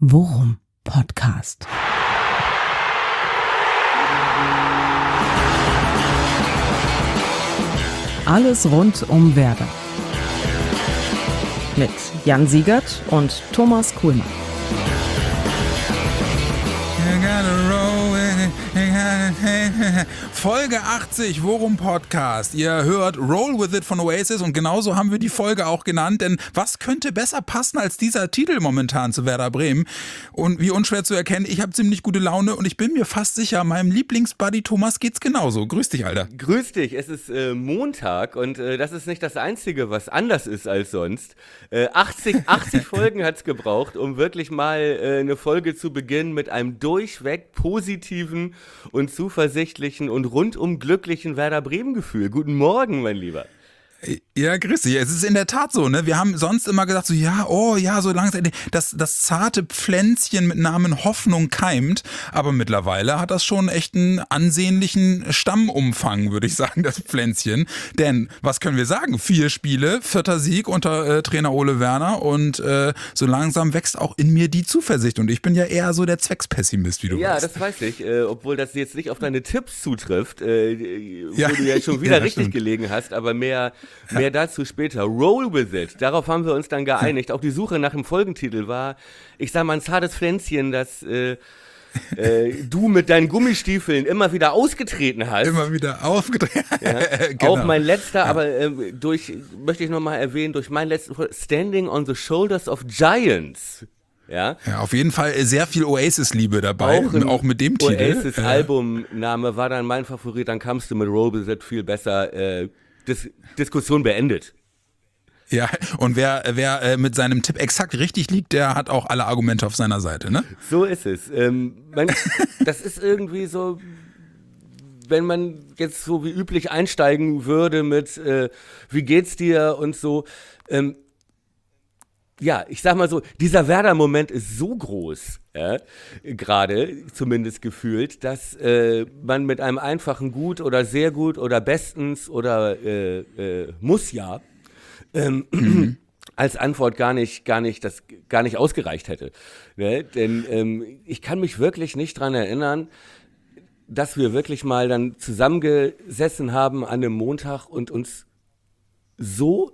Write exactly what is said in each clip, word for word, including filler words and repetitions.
Worum Podcast. Alles rund um Werder. Mit Jan Siegert und Thomas Kuhlmann. Folge achtzig, Worum Podcast. Ihr hört Roll With It von Oasis und genauso haben wir die Folge auch genannt, denn was könnte besser passen als dieser Titel momentan zu Werder Bremen? Und wie unschwer zu erkennen, ich habe ziemlich gute Laune und ich bin mir fast sicher, meinem Lieblingsbuddy Thomas geht's genauso. Grüß dich, Alter. Grüß dich, es ist äh, Montag und äh, das ist nicht das Einzige, was anders ist als sonst. Äh, achtzig, achtzig Folgen hat's gebraucht, um wirklich mal äh, eine Folge zu beginnen mit einem durchweg positiven und zuversichtlichen und rundum glücklichen Werder Bremen-Gefühl. Guten Morgen, mein Lieber. Ja, grüß dich. Es ist in der Tat so, ne? Wir haben sonst immer gesagt, so ja, oh ja, so langsam, das, das zarte Pflänzchen mit Namen Hoffnung keimt, aber mittlerweile hat das schon echt einen ansehnlichen Stammumfang, würde ich sagen, das Pflänzchen. Denn, was können wir sagen? Vier Spiele, vierter Sieg unter äh, Trainer Ole Werner und äh, so langsam wächst auch in mir die Zuversicht und ich bin ja eher so der Zweckspessimist, wie du ja, weißt. Ja, das weiß ich, äh, obwohl das jetzt nicht auf deine Tipps zutrifft, äh, wo ja. du ja schon wieder ja, richtig stimmt. gelegen hast, aber mehr... Mehr dazu später. Roll with it. Darauf haben wir uns dann geeinigt. Auch die Suche nach dem Folgentitel war, ich sag mal, ein zartes Pflänzchen, das äh, äh, du mit deinen Gummistiefeln immer wieder ausgetreten hast. Immer wieder aufgetreten. Ja. Genau. Auch mein letzter, ja. aber äh, durch, möchte ich nochmal erwähnen, durch meinen letzten Standing on the Shoulders of Giants. Ja. Ja, auf jeden Fall sehr viel Oasis-Liebe dabei, auch, auch mit dem Titel. Oasis-Albumname war dann mein Favorit, dann kamst du mit Roll with it viel besser. Äh, Dis- Diskussion beendet. Ja, und wer, wer äh, mit seinem Tipp exakt richtig liegt, der hat auch alle Argumente auf seiner Seite, ne? So ist es. Ähm, man, das ist irgendwie so, wenn man jetzt so wie üblich einsteigen würde mit äh, wie geht's dir und so. Ähm, ja, ich sag mal so, dieser Werder-Moment ist so groß, ja, gerade zumindest gefühlt, dass äh, man mit einem einfachen Gut oder sehr gut oder bestens oder äh, äh, muss ja ähm, mhm. als Antwort gar nicht, gar nicht, das gar nicht ausgereicht hätte. Ne? Denn ähm, ich kann mich wirklich nicht dran erinnern, dass wir wirklich mal dann zusammengesessen haben an einem Montag und uns so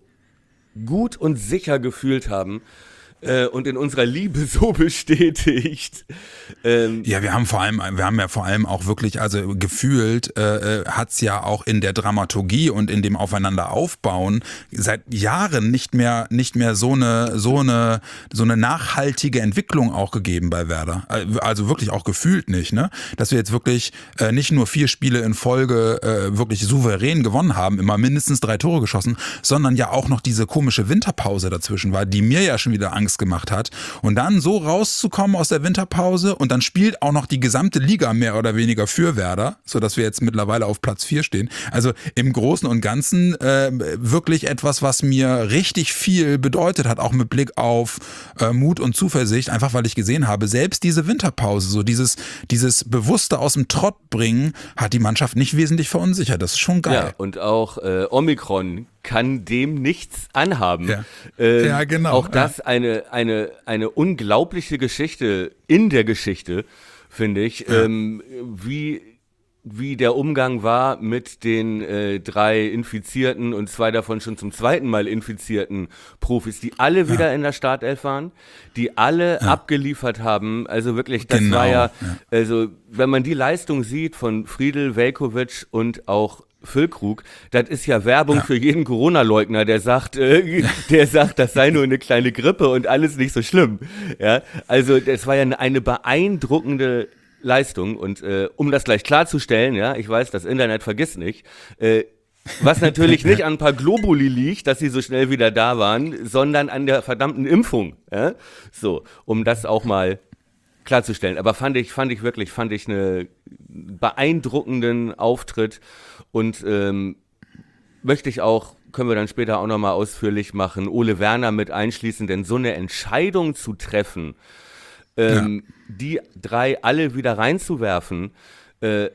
gut und sicher gefühlt haben äh, und in unserer Liebe so bestätigt. Ähm ja, wir haben vor allem, wir haben ja vor allem auch wirklich, also gefühlt äh, hat es ja auch in der Dramaturgie und in dem Aufeinander aufbauen seit Jahren nicht mehr, nicht mehr so eine, so eine, so eine nachhaltige Entwicklung auch gegeben bei Werder. Also wirklich auch gefühlt nicht, ne? Dass wir jetzt wirklich äh, nicht nur vier Spiele in Folge äh, wirklich souverän gewonnen haben, immer mindestens drei Tore geschossen, sondern ja auch noch diese komische Winterpause dazwischen war, die mir ja schon wieder Angst gemacht hat. Und dann so rauszukommen aus der Winterpause und dann spielt auch noch die gesamte Liga mehr oder weniger für Werder, sodass wir jetzt mittlerweile auf Platz vier stehen. Also im Großen und Ganzen äh, wirklich etwas, was mir richtig viel bedeutet hat, auch mit Blick auf äh, Mut und Zuversicht, einfach weil ich gesehen habe, selbst diese Winterpause, so dieses, dieses bewusste aus dem Trott bringen, hat die Mannschaft nicht wesentlich verunsichert. Das ist schon geil. Ja, und auch äh, Omikron kann dem nichts anhaben. Ja, ähm, ja genau. Auch das ja. eine, eine, eine unglaubliche Geschichte in der Geschichte, finde ich, ja. ähm, wie, wie der Umgang war mit den äh, drei Infizierten und zwei davon schon zum zweiten Mal infizierten Profis, die alle ja. wieder in der Startelf waren, die alle ja. abgeliefert haben. Also wirklich, das genau. war ja, ja, also wenn man die Leistung sieht von Friedel, Veljković und auch Füllkrug, das ist ja Werbung ja. für jeden Corona-Leugner, der sagt, äh, der sagt, das sei nur eine kleine Grippe und alles nicht so schlimm. Ja, also das war ja eine beeindruckende Leistung und äh, um das gleich klarzustellen, ja, ich weiß, das Internet vergisst nicht, äh, was natürlich nicht an ein paar Globuli liegt, dass sie so schnell wieder da waren, sondern an der verdammten Impfung. Ja? So, um das auch mal klarzustellen. Aber fand ich, fand ich wirklich, fand ich einen beeindruckenden Auftritt und ähm, möchte ich auch, können wir dann später auch nochmal ausführlich machen, Ole Werner mit einschließen, denn so eine Entscheidung zu treffen, ähm, ja. die drei alle wieder reinzuwerfen, äh,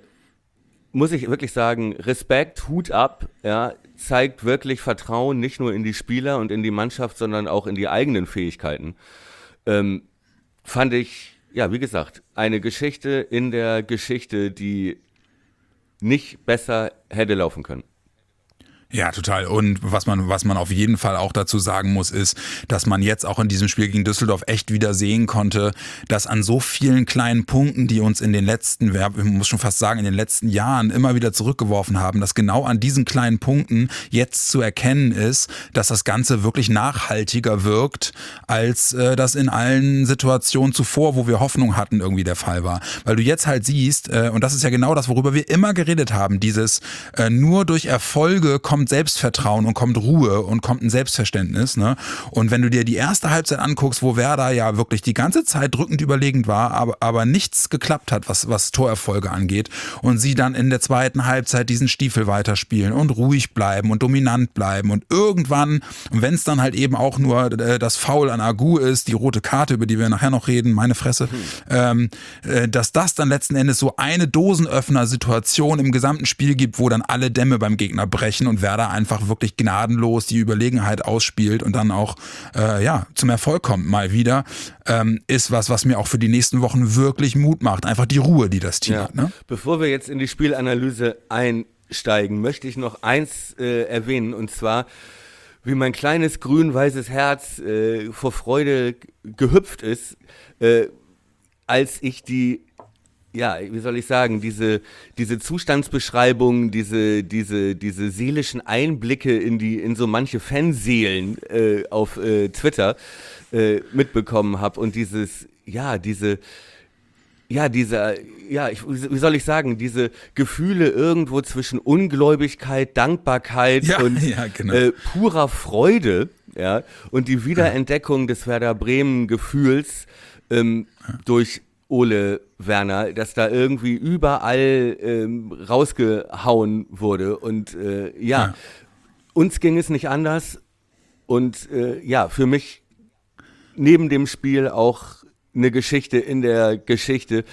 muss ich wirklich sagen, Respekt, Hut ab, ja, zeigt wirklich Vertrauen nicht nur in die Spieler und in die Mannschaft, sondern auch in die eigenen Fähigkeiten. Ähm, fand ich, ja, wie gesagt, eine Geschichte in der Geschichte, die nicht besser hätte laufen können. Ja, total. Und was man, was man auf jeden Fall auch dazu sagen muss, ist, dass man jetzt auch in diesem Spiel gegen Düsseldorf echt wieder sehen konnte, dass an so vielen kleinen Punkten, die uns in den letzten, ich muss schon fast sagen, in den letzten Jahren immer wieder zurückgeworfen haben, dass genau an diesen kleinen Punkten jetzt zu erkennen ist, dass das Ganze wirklich nachhaltiger wirkt, als äh, das in allen Situationen zuvor, wo wir Hoffnung hatten, irgendwie der Fall war. Weil du jetzt halt siehst, äh, und das ist ja genau das, worüber wir immer geredet haben, dieses äh, nur durch Erfolge kommt Selbstvertrauen und kommt Ruhe und kommt ein Selbstverständnis. Ne? Und wenn du dir die erste Halbzeit anguckst, wo Werder ja wirklich die ganze Zeit drückend überlegend war, aber, aber nichts geklappt hat, was, was Torerfolge angeht, und sie dann in der zweiten Halbzeit diesen Stiefel weiterspielen und ruhig bleiben und dominant bleiben und irgendwann, wenn es dann halt eben auch nur das Foul an Agu ist, die rote Karte, über die wir nachher noch reden, meine Fresse, mhm. ähm, dass das dann letzten Endes so eine Dosenöffner-Situation im gesamten Spiel gibt, wo dann alle Dämme beim Gegner brechen und Werder einfach wirklich gnadenlos die Überlegenheit ausspielt und dann auch äh, ja zum Erfolg kommt mal wieder, ähm, ist was, was mir auch für die nächsten Wochen wirklich Mut macht. Einfach die Ruhe, die das Team ja. hat. Ne? Bevor wir jetzt in die Spielanalyse einsteigen, möchte ich noch eins äh, erwähnen, und zwar, wie mein kleines grün-weißes Herz äh, vor Freude gehüpft ist, äh, als ich die Ja, wie soll ich sagen, diese, diese Zustandsbeschreibung, diese, diese, diese seelischen Einblicke in die, in so manche Fanseelen äh, auf äh, Twitter äh, mitbekommen habe und dieses, ja, diese, ja, dieser, ja, ich, wie soll ich sagen, diese Gefühle irgendwo zwischen Ungläubigkeit, Dankbarkeit ja, und ja, genau. äh, purer Freude, ja, und die Wiederentdeckung des Werder Bremen Gefühls ähm, ja. durch Ole Werner, dass da irgendwie überall ähm, rausgehauen wurde und äh, ja, ja, uns ging es nicht anders und äh, ja, für mich neben dem Spiel auch eine Geschichte in der Geschichte,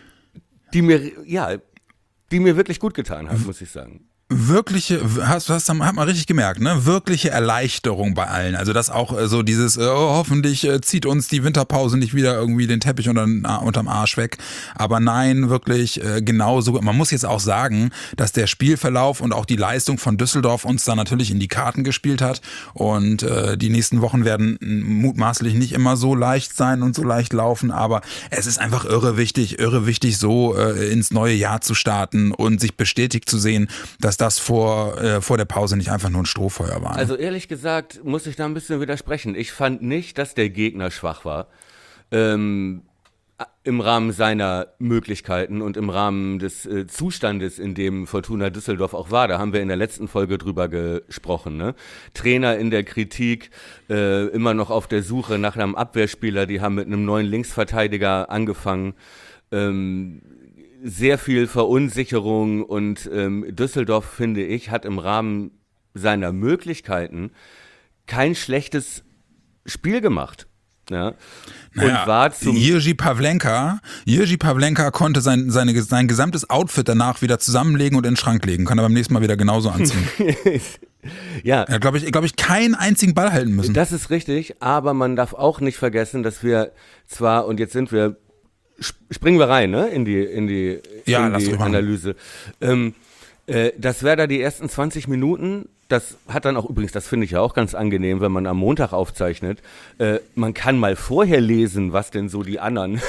die mir, ja, die mir wirklich gut getan hat, muss ich sagen. Wirkliche, hast, hast, hat man richtig gemerkt, ne? Wirkliche Erleichterung bei allen. Also das auch äh, so dieses, äh, oh, hoffentlich äh, zieht uns die Winterpause nicht wieder irgendwie den Teppich unter, äh, unterm Arsch weg. Aber nein, wirklich äh, genauso. Man muss jetzt auch sagen, dass der Spielverlauf und auch die Leistung von Düsseldorf uns da natürlich in die Karten gespielt hat. Und äh, die nächsten Wochen werden mutmaßlich nicht immer so leicht sein und so leicht laufen. Aber es ist einfach irre wichtig, irre wichtig, so äh, ins neue Jahr zu starten und sich bestätigt zu sehen, dass das vor, äh, vor der Pause nicht einfach nur ein Strohfeuer war. Also ehrlich gesagt muss ich da ein bisschen widersprechen. Ich fand nicht, dass der Gegner schwach war. Ähm, im Rahmen seiner Möglichkeiten und im Rahmen des äh, Zustandes, in dem Fortuna Düsseldorf auch war. Da haben wir in der letzten Folge drüber gesprochen. Ne? Trainer in der Kritik, äh, immer noch auf der Suche nach einem Abwehrspieler. Die haben mit einem neuen Linksverteidiger angefangen. Ähm, sehr viel Verunsicherung und ähm, Düsseldorf, finde ich, hat im Rahmen seiner Möglichkeiten kein schlechtes Spiel gemacht. Ja. Naja, und war zum Jiří Pavlenka, Jiří Pavlenka konnte sein, seine, sein gesamtes Outfit danach wieder zusammenlegen und in den Schrank legen. Kann er beim nächsten Mal wieder genauso anziehen. Ja. Er hat, glaube ich, glaube ich, keinen einzigen Ball halten müssen. Das ist richtig, aber man darf auch nicht vergessen, dass wir zwar, und jetzt sind wir springen wir rein, ne, in die, in die, ja, in die Analyse. Ähm, äh, das wäre da die ersten zwanzig Minuten, das hat dann auch übrigens, das finde ich ja auch ganz angenehm, wenn man am Montag aufzeichnet, äh, man kann mal vorher lesen, was denn so die anderen,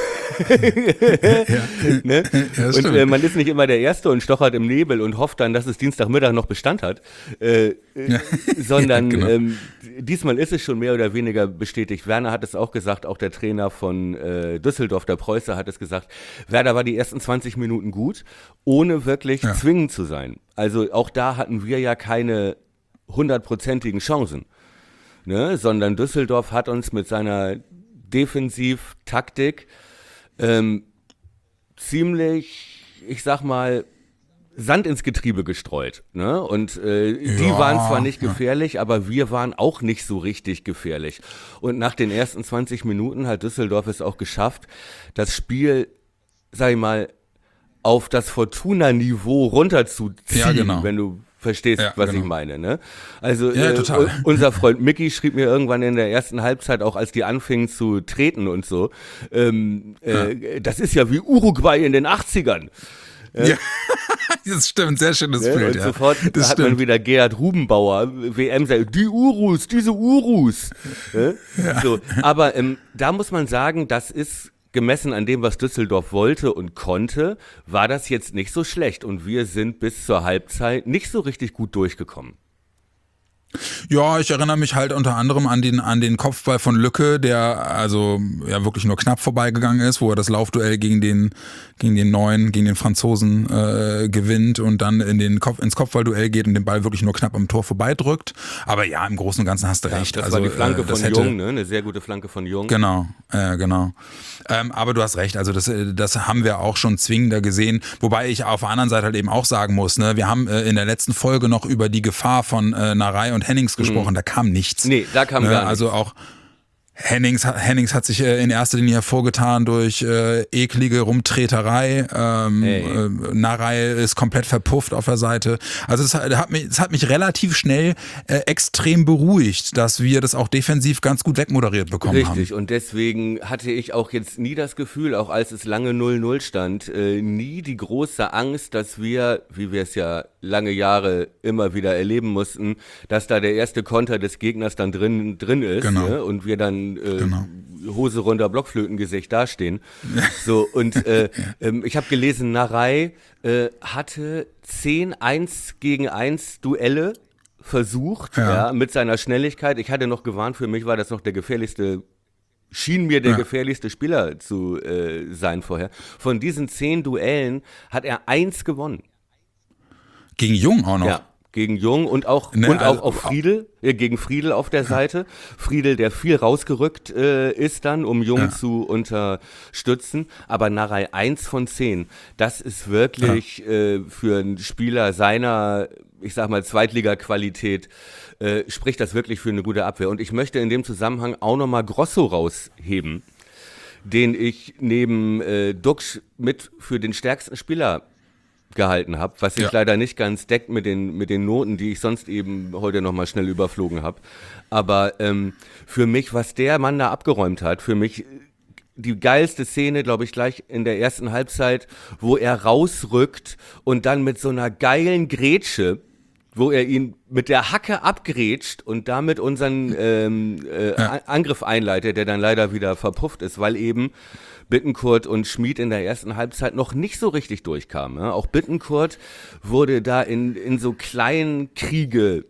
ja. ne? Ja, und äh, man ist nicht immer der Erste und stochert im Nebel und hofft dann, dass es Dienstagmittag noch Bestand hat, äh, ja. sondern ja, genau. ähm, diesmal ist es schon mehr oder weniger bestätigt. Werner hat es auch gesagt, auch der Trainer von äh, Düsseldorf, der Preußer, hat es gesagt, Werder war die ersten zwanzig Minuten gut, ohne wirklich ja. zwingend zu sein. Also auch da hatten wir ja keine hundertprozentigen Chancen, ne? Sondern Düsseldorf hat uns mit seiner Defensivtaktik ähm, ziemlich, ich sag mal, Sand ins Getriebe gestreut, ne? Und äh, die ja, waren zwar nicht gefährlich, ja. aber wir waren auch nicht so richtig gefährlich. Und nach den ersten zwanzig Minuten hat Düsseldorf es auch geschafft, das Spiel, sag ich mal, auf das Fortuna-Niveau runterzuziehen, ja, genau. wenn du verstehst, ja, was genau. ich meine, ne? Also Ja, äh, total. unser Freund Mickey schrieb mir irgendwann in der ersten Halbzeit, auch als die anfingen zu treten und so, ähm, äh, ja. das ist ja wie Uruguay in den achtzigern. Ja, ja. Das stimmt, sehr schönes Ja, Bild. und ja. sofort das hat stimmt. man wieder Gerhard Rubenbauer, W M, sagt, die Urus, diese Urus. Ja? Ja. So, aber ähm, da muss man sagen, das ist gemessen an dem, was Düsseldorf wollte und konnte, war das jetzt nicht so schlecht. Und wir sind bis zur Halbzeit nicht so richtig gut durchgekommen. Ja, ich erinnere mich halt unter anderem an den, an den Kopfball von Lücke, der also ja wirklich nur knapp vorbeigegangen ist, wo er das Laufduell gegen den, gegen den Neuen, gegen den Franzosen äh, gewinnt und dann in den Kopf, ins Kopfballduell geht und den Ball wirklich nur knapp am Tor vorbeidrückt. Aber ja, im Großen und Ganzen hast du ja, recht. Das also, war die Flanke äh, das von hätte, Jung, ne? Eine sehr gute Flanke von Jung. Genau, äh, genau. Ähm, aber du hast recht, also das, das haben wir auch schon zwingender gesehen. Wobei ich auf der anderen Seite halt eben auch sagen muss, ne, wir haben äh, in der letzten Folge noch über die Gefahr von äh, Narei und Hennings gesprochen. Mhm. Da kam nichts. Nee, da kam ne, gar nichts. Also auch Hennings, Hennings hat sich äh, in erster Linie hervorgetan durch äh, eklige Rumtreterei. Ähm, äh, Narei ist komplett verpufft auf der Seite. Also es hat mich, es hat mich relativ schnell äh, extrem beruhigt, dass wir das auch defensiv ganz gut wegmoderiert bekommen Richtig. haben. Richtig, und deswegen hatte ich auch jetzt nie das Gefühl, auch als es lange null null stand, äh, nie die große Angst, dass wir, wie wir es ja lange Jahre immer wieder erleben mussten, dass da der erste Konter des Gegners dann drin, drin ist, genau. ne? Und wir dann äh, genau. Hose runter, Blockflötengesicht dastehen. So, und äh, ähm, ich habe gelesen, Narei äh, hatte zehn eins gegen eins Duelle versucht, ja. ja, mit seiner Schnelligkeit. Ich hatte noch gewarnt, für mich war das noch der gefährlichste, schien mir der ja. gefährlichste Spieler zu äh, sein vorher. Von diesen zehn Duellen hat er eins gewonnen. Gegen Jung auch noch? Ja, gegen Jung und auch, ne, und auch also, auf Friedel, äh, gegen Friedel auf der Seite. Friedel, der viel rausgerückt äh, ist dann, um Jung ja. zu unterstützen. Aber Narei eins von zehn, das ist wirklich ja. äh, für einen Spieler seiner, ich sag mal, Zweitliga-Qualität, äh, spricht das wirklich für eine gute Abwehr. Und ich möchte in dem Zusammenhang auch nochmal Grosso rausheben, den ich neben äh, Duxch mit für den stärksten Spieler gehalten habe, was sich ja. leider nicht ganz deckt mit den, mit den Noten, die ich sonst eben heute nochmal schnell überflogen habe. Aber ähm, für mich, was der Mann da abgeräumt hat, für mich die geilste Szene, glaube ich, gleich in der ersten Halbzeit, wo er rausrückt und dann mit so einer geilen Grätsche, wo er ihn mit der Hacke abgrätscht und damit unseren ähm, äh, ja. Angriff einleitet, der dann leider wieder verpufft ist, weil eben Bittencourt und Schmid in der ersten Halbzeit noch nicht so richtig durchkamen. Ja? Auch Bittencourt wurde da in, in so kleinen Kriege,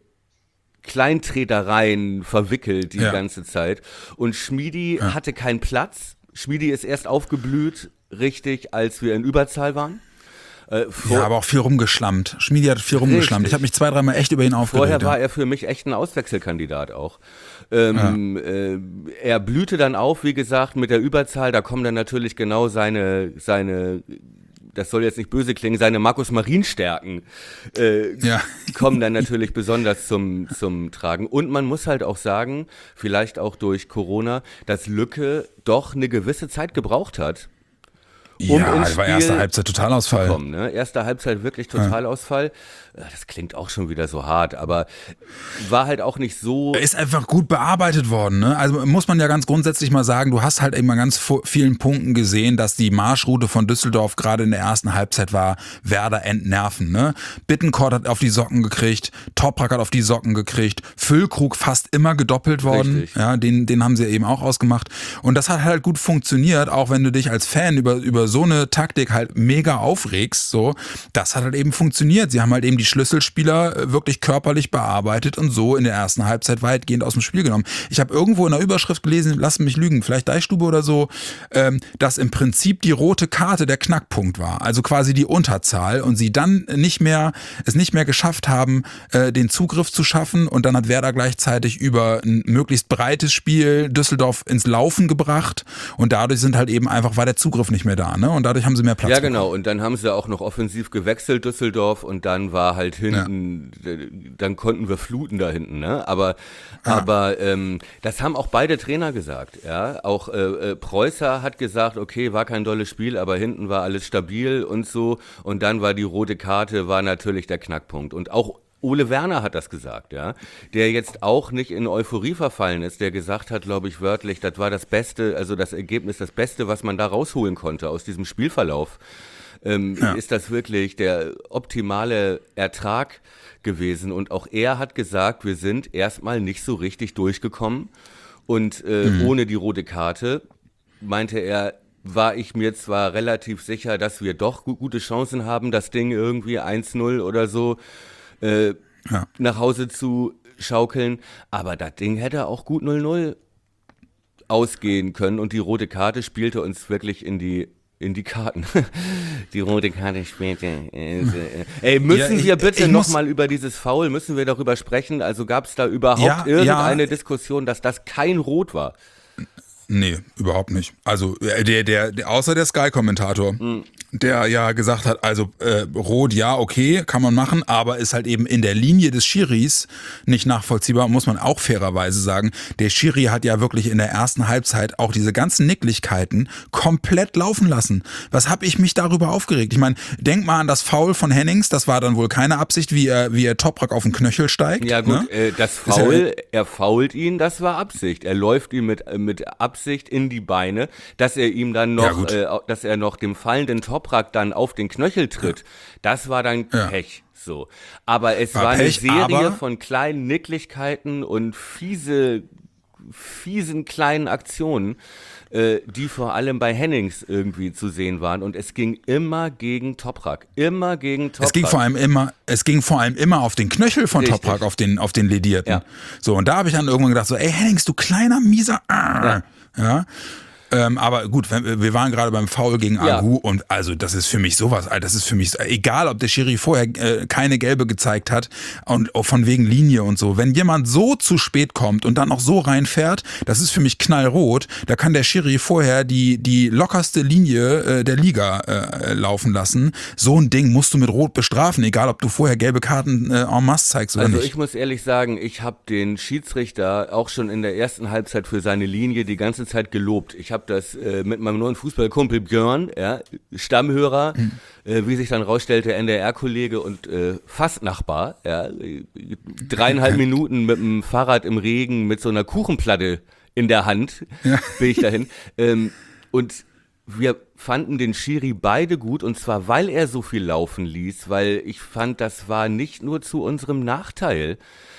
Kleintretereien verwickelt die ja. ganze Zeit. Und Schmiedi ja. hatte keinen Platz. Schmiedi ist erst aufgeblüht, richtig, als wir in Überzahl waren. Äh, vor- ja, aber auch viel rumgeschlammt. Schmiedi hat viel rumgeschlammt. Ich habe mich zwei, dreimal echt über ihn aufgeregt. Vorher war er für mich echt ein Auswechselkandidat auch. Ähm, ja. äh, er blühte dann auf, wie gesagt, mit der Überzahl. Da kommen dann natürlich genau seine, seine, das soll jetzt nicht böse klingen, seine Markus-Marien-Stärken äh, ja. kommen dann natürlich besonders zum, zum Tragen. Und man muss halt auch sagen, vielleicht auch durch Corona, dass Lücke doch eine gewisse Zeit gebraucht hat. Um ja, das war erste Halbzeit Totalausfall. Kommen, ne? Erste Halbzeit wirklich Totalausfall. Ja. Das klingt auch schon wieder so hart, aber war halt auch nicht so. Ist einfach gut bearbeitet worden, ne? Also muss man ja ganz grundsätzlich mal sagen, du hast halt eben an ganz vielen Punkten gesehen, dass die Marschroute von Düsseldorf gerade in der ersten Halbzeit war, Werder entnerven, ne? Bittencourt hat auf die Socken gekriegt, Toprak hat auf die Socken gekriegt, Füllkrug fast immer gedoppelt worden, Richtig. ja, den, den haben sie eben auch ausgemacht. Und das hat halt gut funktioniert, auch wenn du dich als Fan über, über so eine Taktik halt mega aufregst, so. Das hat halt eben funktioniert. Sie haben halt eben die Schlüsselspieler wirklich körperlich bearbeitet und so in der ersten Halbzeit weitgehend aus dem Spiel genommen. Ich habe irgendwo in der Überschrift gelesen, lass mich lügen, vielleicht Deichstube oder so, ähm, dass im Prinzip die rote Karte der Knackpunkt war, also quasi die Unterzahl und sie dann nicht mehr, es nicht mehr geschafft haben, äh, den Zugriff zu schaffen und dann hat Werder gleichzeitig über ein möglichst breites Spiel Düsseldorf ins Laufen gebracht und dadurch sind halt eben einfach, war der Zugriff nicht mehr da, ne? Und dadurch haben sie mehr Platz Ja, genau. bekommen. Und dann haben sie auch noch offensiv gewechselt, Düsseldorf, und dann war halt hinten, ja. dann konnten wir fluten da hinten, ne? Aber, ja. aber ähm, das haben auch beide Trainer gesagt, ja. Auch äh, äh, Preußer hat gesagt, okay, war kein dolles Spiel, aber hinten war alles stabil und so. Und dann war die rote Karte, war natürlich der Knackpunkt. Und auch Ole Werner hat das gesagt, ja, der jetzt auch nicht in Euphorie verfallen ist, der gesagt hat, glaube ich wörtlich, das war das Beste, also das Ergebnis, das Beste, was man da rausholen konnte aus diesem Spielverlauf. Ähm, ja. Ist das wirklich der optimale Ertrag gewesen? Und auch er hat gesagt, wir sind erstmal nicht so richtig durchgekommen und äh, mhm. ohne die rote Karte, meinte er, war ich mir zwar relativ sicher, dass wir doch gu- gute Chancen haben, das Ding irgendwie eins null oder so äh, ja. nach Hause zu schaukeln, aber das Ding hätte auch gut null null ausgehen können und die rote Karte spielte uns wirklich in die in die Karten. Die rote Karte spielte. Äh, ey, müssen ja, ich, wir bitte nochmal über dieses Foul, müssen wir darüber sprechen? Also gab es da überhaupt ja, irgendeine ja. Diskussion, dass das kein Rot war? Nee, überhaupt nicht. Also der, der, der außer der Sky-Kommentator, mhm. der ja gesagt hat, also äh, rot, ja, okay, kann man machen, aber ist halt eben in der Linie des Schiris nicht nachvollziehbar, muss man auch fairerweise sagen. Der Schiri hat ja wirklich in der ersten Halbzeit auch diese ganzen Nicklichkeiten komplett laufen lassen. Was habe ich mich darüber aufgeregt? Ich meine, denk mal an das Foul von Hennings, das war dann wohl keine Absicht, wie er, wie er Toprak auf den Knöchel steigt. Ja gut, ne? äh, das Foul, er fault ihn, das war Absicht. Er läuft ihm mit, mit Absicht in die Beine, dass er ihm dann noch, ja, äh, dass er noch dem fallenden Toprak dann auf den Knöchel tritt. Ja. Das war dann ja. Pech. So. Aber es war, war Pech, eine Serie von kleinen Nicklichkeiten und fiese, fiesen kleinen Aktionen, äh, die vor allem bei Hennings irgendwie zu sehen waren. Und es ging immer gegen Toprak. Immer gegen Toprak. Es ging vor allem immer, es ging vor allem immer auf den Knöchel von Richtig. Toprak, auf den, auf den Ledierten. Ja. So, und da habe ich dann irgendwann gedacht, so, ey Hennings, du kleiner, mieser, ah. ja. Ja, ähm, aber gut, wir waren gerade beim Foul gegen Agu ja. und also das ist für mich sowas, das ist für mich egal, ob der Schiri vorher äh, keine gelbe gezeigt hat und auch von wegen Linie und so. Wenn jemand so zu spät kommt und dann noch so reinfährt, das ist für mich knallrot. Da kann der Schiri vorher die die lockerste Linie äh, der Liga äh, laufen lassen. So ein Ding musst du mit Rot bestrafen, egal ob du vorher gelbe Karten äh, en masse zeigst oder also nicht. Also ich muss ehrlich sagen, ich habe den Schiedsrichter auch schon in der ersten Halbzeit für seine Linie die ganze Zeit gelobt. Ich habe das äh, mit meinem neuen Fußballkumpel Björn, ja, Stammhörer, mhm. äh, wie sich dann rausstellte, N D R-Kollege und äh, fast Nachbar, ja, dreieinhalb Minuten mit dem Fahrrad im Regen mit so einer Kuchenplatte in der Hand ja. bin ich dahin. Ähm, und wir fanden den Schiri beide gut und zwar, weil er so viel laufen ließ, weil ich fand, das war nicht nur zu unserem Nachteil,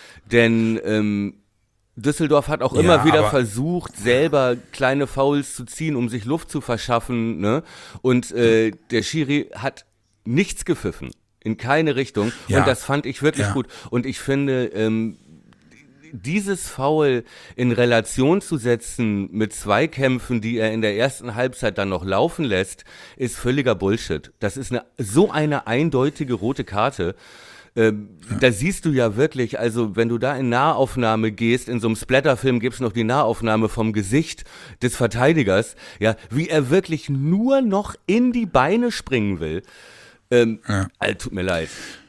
denn ähm, Düsseldorf hat auch ja, immer wieder versucht, selber kleine Fouls zu ziehen, um sich Luft zu verschaffen, ne? Und äh, der Schiri hat nichts gepfiffen, in keine Richtung. Ja. Und das fand ich wirklich ja. gut. Und ich finde, ähm, dieses Foul in Relation zu setzen mit Zweikämpfen, die er in der ersten Halbzeit dann noch laufen lässt, ist völliger Bullshit. Das ist eine so eine eindeutige rote Karte. Ähm, ja. Da siehst du ja wirklich, also wenn du da in Nahaufnahme gehst, in so einem Splatterfilm gibt's noch die Nahaufnahme vom Gesicht des Verteidigers, ja, wie er wirklich nur noch in die Beine springen will. Ähm, ja. Also, tut mir leid.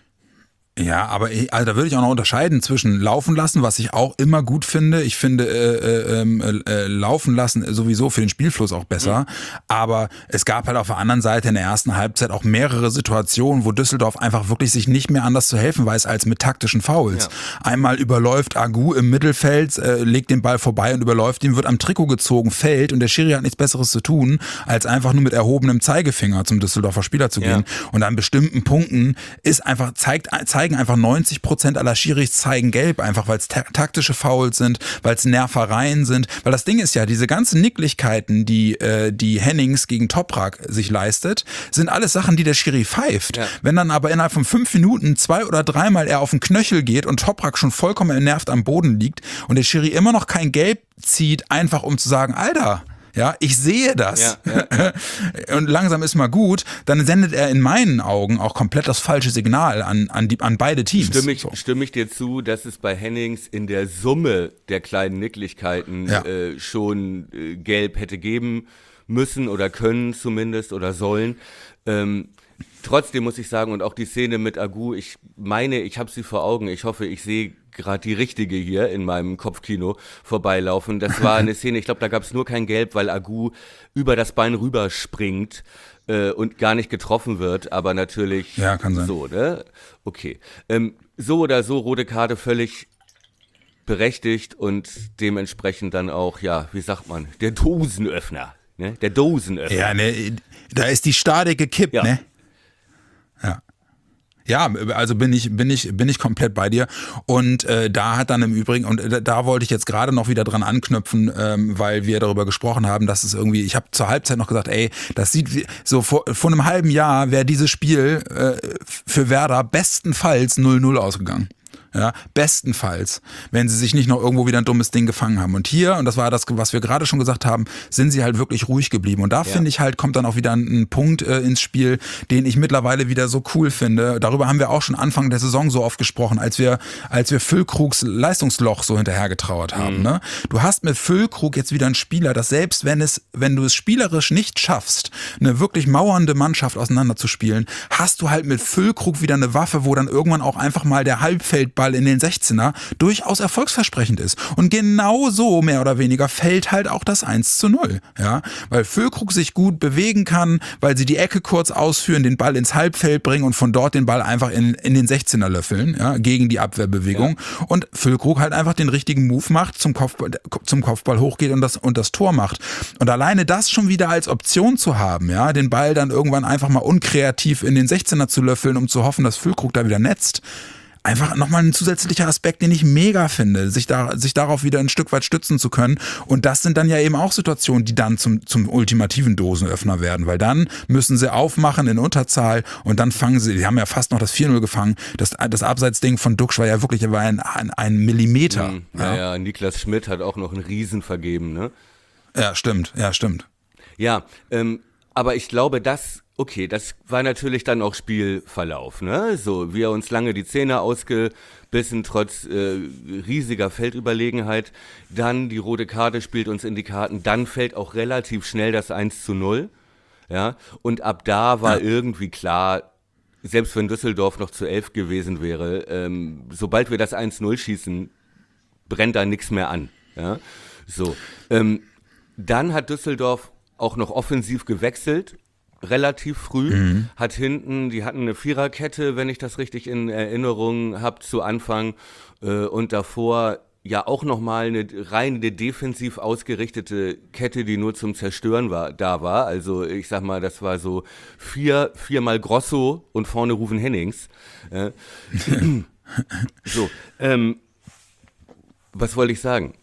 Ja, aber ich, also da würde ich auch noch unterscheiden zwischen laufen lassen, was ich auch immer gut finde. Ich finde äh, äh, äh, laufen lassen sowieso für den Spielfluss auch besser. Mhm. Aber es gab halt auf der anderen Seite in der ersten Halbzeit auch mehrere Situationen, wo Düsseldorf einfach wirklich sich nicht mehr anders zu helfen weiß als mit taktischen Fouls. Ja. Einmal überläuft Agu im Mittelfeld, äh, legt den Ball vorbei und überläuft ihn, wird am Trikot gezogen, fällt und der Schiri hat nichts Besseres zu tun, als einfach nur mit erhobenem Zeigefinger zum Düsseldorfer Spieler zu gehen. Ja. Und an bestimmten Punkten ist einfach, zeigt, zeigt einfach neunzig Prozent aller Schiris zeigen gelb, einfach weil es ta- taktische Fouls sind, weil es Nervereien sind. Weil das Ding ist ja, diese ganzen Nicklichkeiten, die äh, die Hennings gegen Toprak sich leistet, sind alles Sachen, die der Schiri pfeift. Ja. Wenn dann aber innerhalb von fünf Minuten zwei oder dreimal er auf den Knöchel geht und Toprak schon vollkommen entnervt am Boden liegt und der Schiri immer noch kein Gelb zieht, einfach um zu sagen, Alter, ja, ich sehe das. Ja, ja, ja. Und langsam ist mal gut, dann sendet er in meinen Augen auch komplett das falsche Signal an, an, die, an beide Teams. Stimme ich, so. stimme ich dir zu, dass es bei Hennings in der Summe der kleinen Nicklichkeiten ja. äh, schon äh, gelb hätte geben müssen oder können zumindest oder sollen. Ähm, trotzdem muss ich sagen, und auch die Szene mit Agu, ich meine, ich habe sie vor Augen, ich hoffe, ich sehe gerade die richtige hier in meinem Kopfkino vorbeilaufen. Das war eine Szene, ich glaube, da gab es nur kein Gelb, weil Agu über das Bein rüberspringt äh, und gar nicht getroffen wird, aber natürlich ja, kann sein. so, ne? Okay. Ähm, so oder so, rote Karte völlig berechtigt und dementsprechend dann auch, ja, wie sagt man, der Dosenöffner, ne? Der Dosenöffner. Ja, ne, da ist die Stade gekippt, ja. ne? Ja. Ja, also bin ich bin ich bin ich komplett bei dir und äh, da hat dann im Übrigen und da, da wollte ich jetzt gerade noch wieder dran anknüpfen, ähm, weil wir darüber gesprochen haben, dass es irgendwie, ich habe zur Halbzeit noch gesagt, ey, das sieht wie, so vor, vor einem halben Jahr wäre dieses Spiel äh, für Werder bestenfalls null null ausgegangen. Ja, bestenfalls, wenn sie sich nicht noch irgendwo wieder ein dummes Ding gefangen haben. Und hier, und das war das, was wir gerade schon gesagt haben, sind sie halt wirklich ruhig geblieben. Und da ja. finde ich halt, kommt dann auch wieder ein, ein Punkt äh, ins Spiel, den ich mittlerweile wieder so cool finde. Darüber haben wir auch schon Anfang der Saison so oft gesprochen, als wir, als wir Füllkrugs Leistungsloch so hinterhergetrauert haben. Mhm. Ne? Du hast mit Füllkrug jetzt wieder einen Spieler, dass selbst wenn es, wenn du es spielerisch nicht schaffst, eine wirklich mauernde Mannschaft auseinanderzuspielen, hast du halt mit Füllkrug wieder eine Waffe, wo dann irgendwann auch einfach mal der Halbfeldball in den sechzehner durchaus erfolgsversprechend ist. Und genau so, mehr oder weniger, fällt halt auch das eins zu null. Ja? Weil Füllkrug sich gut bewegen kann, weil sie die Ecke kurz ausführen, den Ball ins Halbfeld bringen und von dort den Ball einfach in, in den sechzehner löffeln, ja? Gegen die Abwehrbewegung. Ja. Und Füllkrug halt einfach den richtigen Move macht, zum Kopfball, zum Kopfball hochgeht und das, und das Tor macht. Und alleine das schon wieder als Option zu haben, ja, den Ball dann irgendwann einfach mal unkreativ in den sechzehner zu löffeln, um zu hoffen, dass Füllkrug da wieder netzt, einfach nochmal ein zusätzlicher Aspekt, den ich mega finde, sich da, sich darauf wieder ein Stück weit stützen zu können. Und das sind dann ja eben auch Situationen, die dann zum, zum ultimativen Dosenöffner werden, weil dann müssen sie aufmachen in Unterzahl und dann fangen sie, die haben ja fast noch das vier null gefangen, das, das Abseitsding von Duxch war ja wirklich, war ein, ein, ein Millimeter. Mhm. Ja, ja, Niklas Schmidt hat auch noch einen Riesen vergeben, ne? Ja, stimmt, ja, stimmt. Ja, ähm, aber ich glaube, das Okay, das war natürlich dann auch Spielverlauf, ne? So, wir uns lange die Zähne ausgebissen, trotz äh, riesiger Feldüberlegenheit. Dann die rote Karte spielt uns in die Karten. Dann fällt auch relativ schnell das eins zu null. Ja? Und ab da war ja. irgendwie klar, selbst wenn Düsseldorf noch zu elf gewesen wäre, ähm, sobald wir das eins null schießen, brennt da nichts mehr an. Ja? So, ähm, dann hat Düsseldorf auch noch offensiv gewechselt. Relativ früh, mhm. hat hinten, die hatten eine Viererkette, wenn ich das richtig in Erinnerung habe, zu Anfang äh, und davor ja auch nochmal eine rein defensiv ausgerichtete Kette, die nur zum Zerstören war, da war, also ich sag mal, das war so vier, viermal Grosso und vorne Ruven Hennings. Äh. so, ähm, was wollte ich sagen?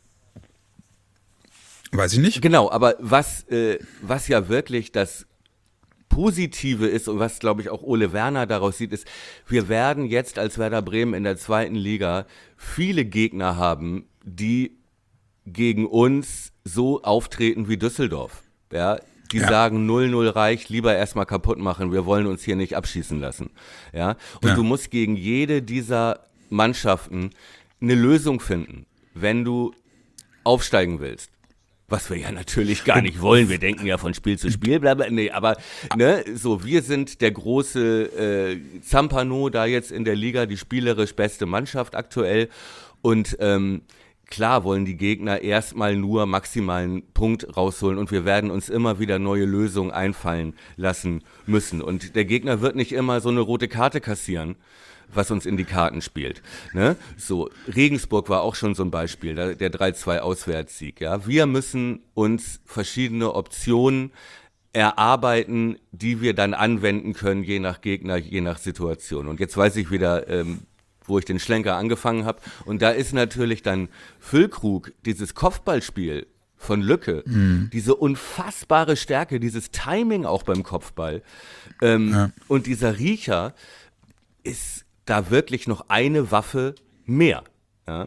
Weiß ich nicht. Genau, aber was, äh, was ja wirklich das Positive ist und was, glaube ich, auch Ole Werner daraus sieht, ist, wir werden jetzt als Werder Bremen in der zweiten Liga viele Gegner haben, die gegen uns so auftreten wie Düsseldorf. Ja, die ja. sagen, null null reicht, lieber erstmal kaputt machen, wir wollen uns hier nicht abschießen lassen. Ja, und ja. du musst gegen jede dieser Mannschaften eine Lösung finden, wenn du aufsteigen willst. Was wir ja natürlich gar nicht wollen. Wir denken ja von Spiel zu Spiel, bla bla. Nee, aber ne, so, wir sind der große äh, Zampano da jetzt in der Liga, die spielerisch beste Mannschaft aktuell. Und ähm, klar wollen die Gegner erstmal nur maximalen Punkt rausholen und wir werden uns immer wieder neue Lösungen einfallen lassen müssen. Und der Gegner wird nicht immer so eine rote Karte kassieren, was uns in die Karten spielt. Ne? So, Regensburg war auch schon so ein Beispiel, der drei zwei Auswärtssieg. Ja? Wir müssen uns verschiedene Optionen erarbeiten, die wir dann anwenden können, je nach Gegner, je nach Situation. Und jetzt weiß ich wieder, ähm, wo ich den Schlenker angefangen habe. Und da ist natürlich dann Füllkrug, dieses Kopfballspiel von Lücke, mhm. diese unfassbare Stärke, dieses Timing auch beim Kopfball ähm, ja. und dieser Riecher ist da wirklich noch eine Waffe mehr. Ja?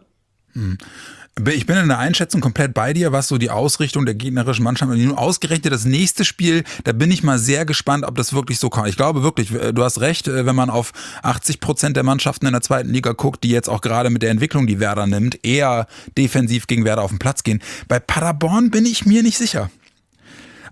Ich bin in der Einschätzung komplett bei dir, was so die Ausrichtung der gegnerischen Mannschaft und nun ausgerechnet das nächste Spiel, da bin ich mal sehr gespannt, ob das wirklich so kommt. Ich glaube wirklich, du hast recht, wenn man auf achtzig Prozent der Mannschaften in der zweiten Liga guckt, die jetzt auch gerade mit der Entwicklung, die Werder nimmt, eher defensiv gegen Werder auf den Platz gehen. Bei Paderborn bin ich mir nicht sicher.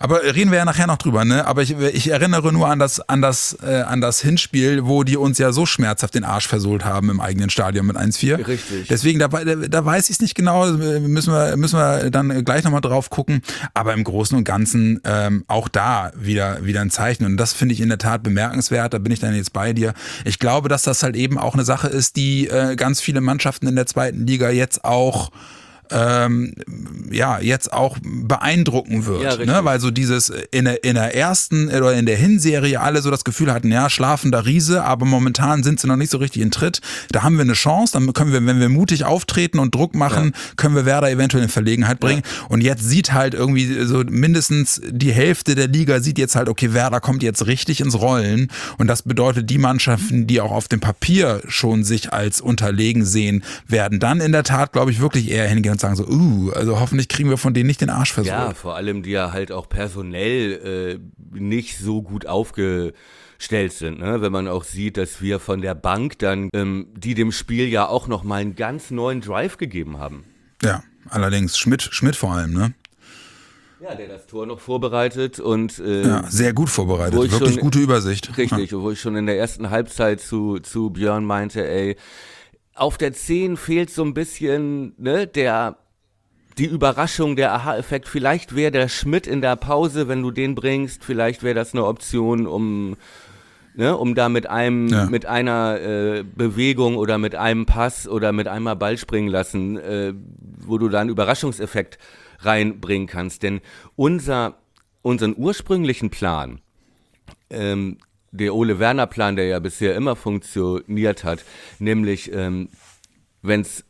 Aber reden wir ja nachher noch drüber, ne? Aber ich, ich erinnere nur an das, an das, äh, an das Hinspiel, wo die uns ja so schmerzhaft den Arsch versohlt haben im eigenen Stadion mit eins vier. Richtig. Deswegen, da, da weiß ich es nicht genau, müssen wir, müssen wir dann gleich nochmal drauf gucken. Aber im Großen und Ganzen ähm, auch da wieder, wieder ein Zeichen. Und das finde ich in der Tat bemerkenswert, da bin ich dann jetzt bei dir. Ich glaube, dass das halt eben auch eine Sache ist, die äh, ganz viele Mannschaften in der zweiten Liga jetzt auch Ähm, ja, jetzt auch beeindrucken wird, ja, ne? Weil so dieses in der, in der ersten oder in der Hinserie alle so das Gefühl hatten, ja, schlafender Riese, aber momentan sind sie noch nicht so richtig in Tritt. Da haben wir eine Chance, dann können wir, wenn wir mutig auftreten und Druck machen, ja. können wir Werder eventuell in Verlegenheit bringen. Ja. Und jetzt sieht halt irgendwie so mindestens die Hälfte der Liga sieht jetzt halt, okay, Werder kommt jetzt richtig ins Rollen und das bedeutet, die Mannschaften, die auch auf dem Papier schon sich als unterlegen sehen, werden dann in der Tat, glaube ich, wirklich eher hingehen und sagen so, uh, also hoffentlich kriegen wir von denen nicht den Arsch versohlt. Ja, vor allem die ja halt auch personell äh, nicht so gut aufgestellt sind, ne? Wenn man auch sieht, dass wir von der Bank dann, ähm, die dem Spiel ja auch nochmal einen ganz neuen Drive gegeben haben. Ja, allerdings Schmidt, Schmidt vor allem, ne? Ja, der das Tor noch vorbereitet und äh, ja, sehr gut vorbereitet, wirklich schon, gute Übersicht. Richtig, ja. wo ich schon in der ersten Halbzeit zu, zu Björn meinte, ey, auf der zehn fehlt so ein bisschen, ne, der, die Überraschung, der Aha-Effekt. Vielleicht wäre der Schmidt in der Pause, wenn du den bringst, vielleicht wäre das eine Option, um, ne, um da mit einem, ja. mit einer äh, Bewegung oder mit einem Pass oder mit einmal Ball springen lassen, äh, wo du da einen Überraschungseffekt reinbringen kannst. Denn unser, unseren ursprünglichen Plan, ähm, der Ole-Werner-Plan, der ja bisher immer funktioniert hat, nämlich ähm, wenn es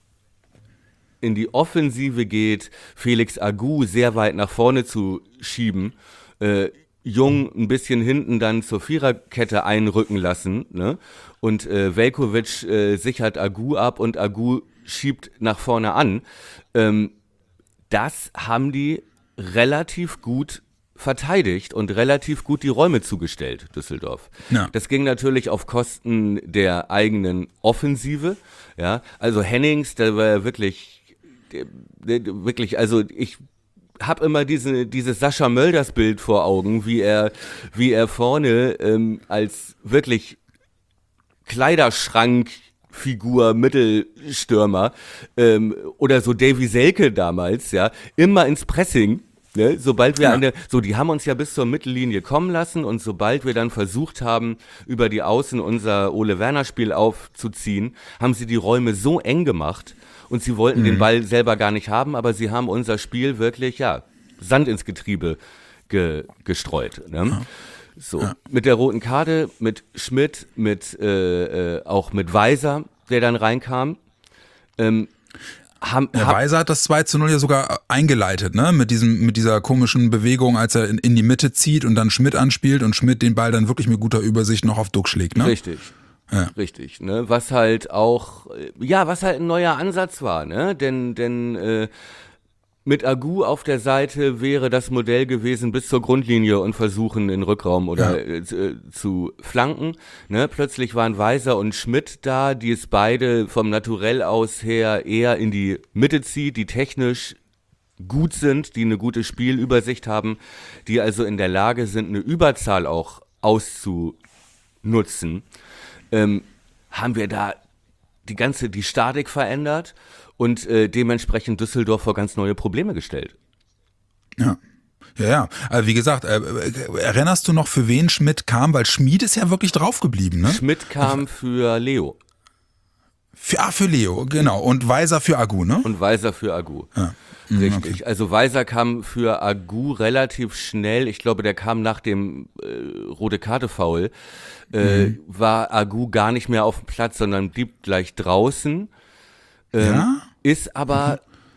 in die Offensive geht, Felix Agu sehr weit nach vorne zu schieben, äh, Jung ein bisschen hinten dann zur Viererkette einrücken lassen, ne? Und äh, Veljković äh, sichert Agu ab und Agu schiebt nach vorne an. Ähm, das haben die relativ gut verteidigt und relativ gut die Räume zugestellt, Düsseldorf. Ja. Das ging natürlich auf Kosten der eigenen Offensive. Ja, also Hennings, der war ja wirklich, der, der, wirklich, also ich habe immer diese, dieses Sascha Mölders Bild vor Augen, wie er, wie er vorne ähm, als wirklich Kleiderschrankfigur, Mittelstürmer ähm, oder so Davy Selke damals, ja, immer ins Pressing. Ne, sobald wir ja. eine, so die haben uns ja bis zur Mittellinie kommen lassen und sobald wir dann versucht haben, über die Außen unser Ole-Werner-Spiel aufzuziehen, haben sie die Räume so eng gemacht und sie wollten mhm. den Ball selber gar nicht haben, aber sie haben unser Spiel wirklich, ja, Sand ins Getriebe ge, gestreut. Ne? Ja. So, ja. Mit der roten Karte, mit Schmidt, mit äh, äh, auch mit Weiser, der dann reinkam, ähm, Haben, der Weiser hat das zwei zu null ja sogar eingeleitet, ne? Mit diesem, mit dieser komischen Bewegung, als er in, in die Mitte zieht und dann Schmidt anspielt und Schmidt den Ball dann wirklich mit guter Übersicht noch auf Duck schlägt, ne? Richtig. Ja. Richtig, ne? Was halt auch, ja, was halt ein neuer Ansatz war, ne? Denn, denn äh, mit Agu auf der Seite wäre das Modell gewesen bis zur Grundlinie und versuchen in Rückraum oder ja. äh, zu flanken. Ne? Plötzlich waren Weiser und Schmidt da, die es beide vom Naturell aus her eher in die Mitte zieht, die technisch gut sind, die eine gute Spielübersicht haben, die also in der Lage sind, eine Überzahl auch auszunutzen. Ähm, haben wir da die ganze, die Statik verändert und äh, dementsprechend Düsseldorf vor ganz neue Probleme gestellt. Ja. Ja, ja. Also wie gesagt, äh, erinnerst du noch, für wen Schmidt kam? Weil Schmied ist ja wirklich draufgeblieben, ne? Schmidt kam für Leo. Für, ah, für Leo, genau. Und Weiser für Agu, ne? Und Weiser für Agu. Ja. Richtig. Okay. Also Weiser kam für Agu relativ schnell. Ich glaube, der kam nach dem äh, rote Karte-Foul. Äh, mhm. War Agu gar nicht mehr auf dem Platz, sondern blieb gleich draußen. Ähm, ja? Ist aber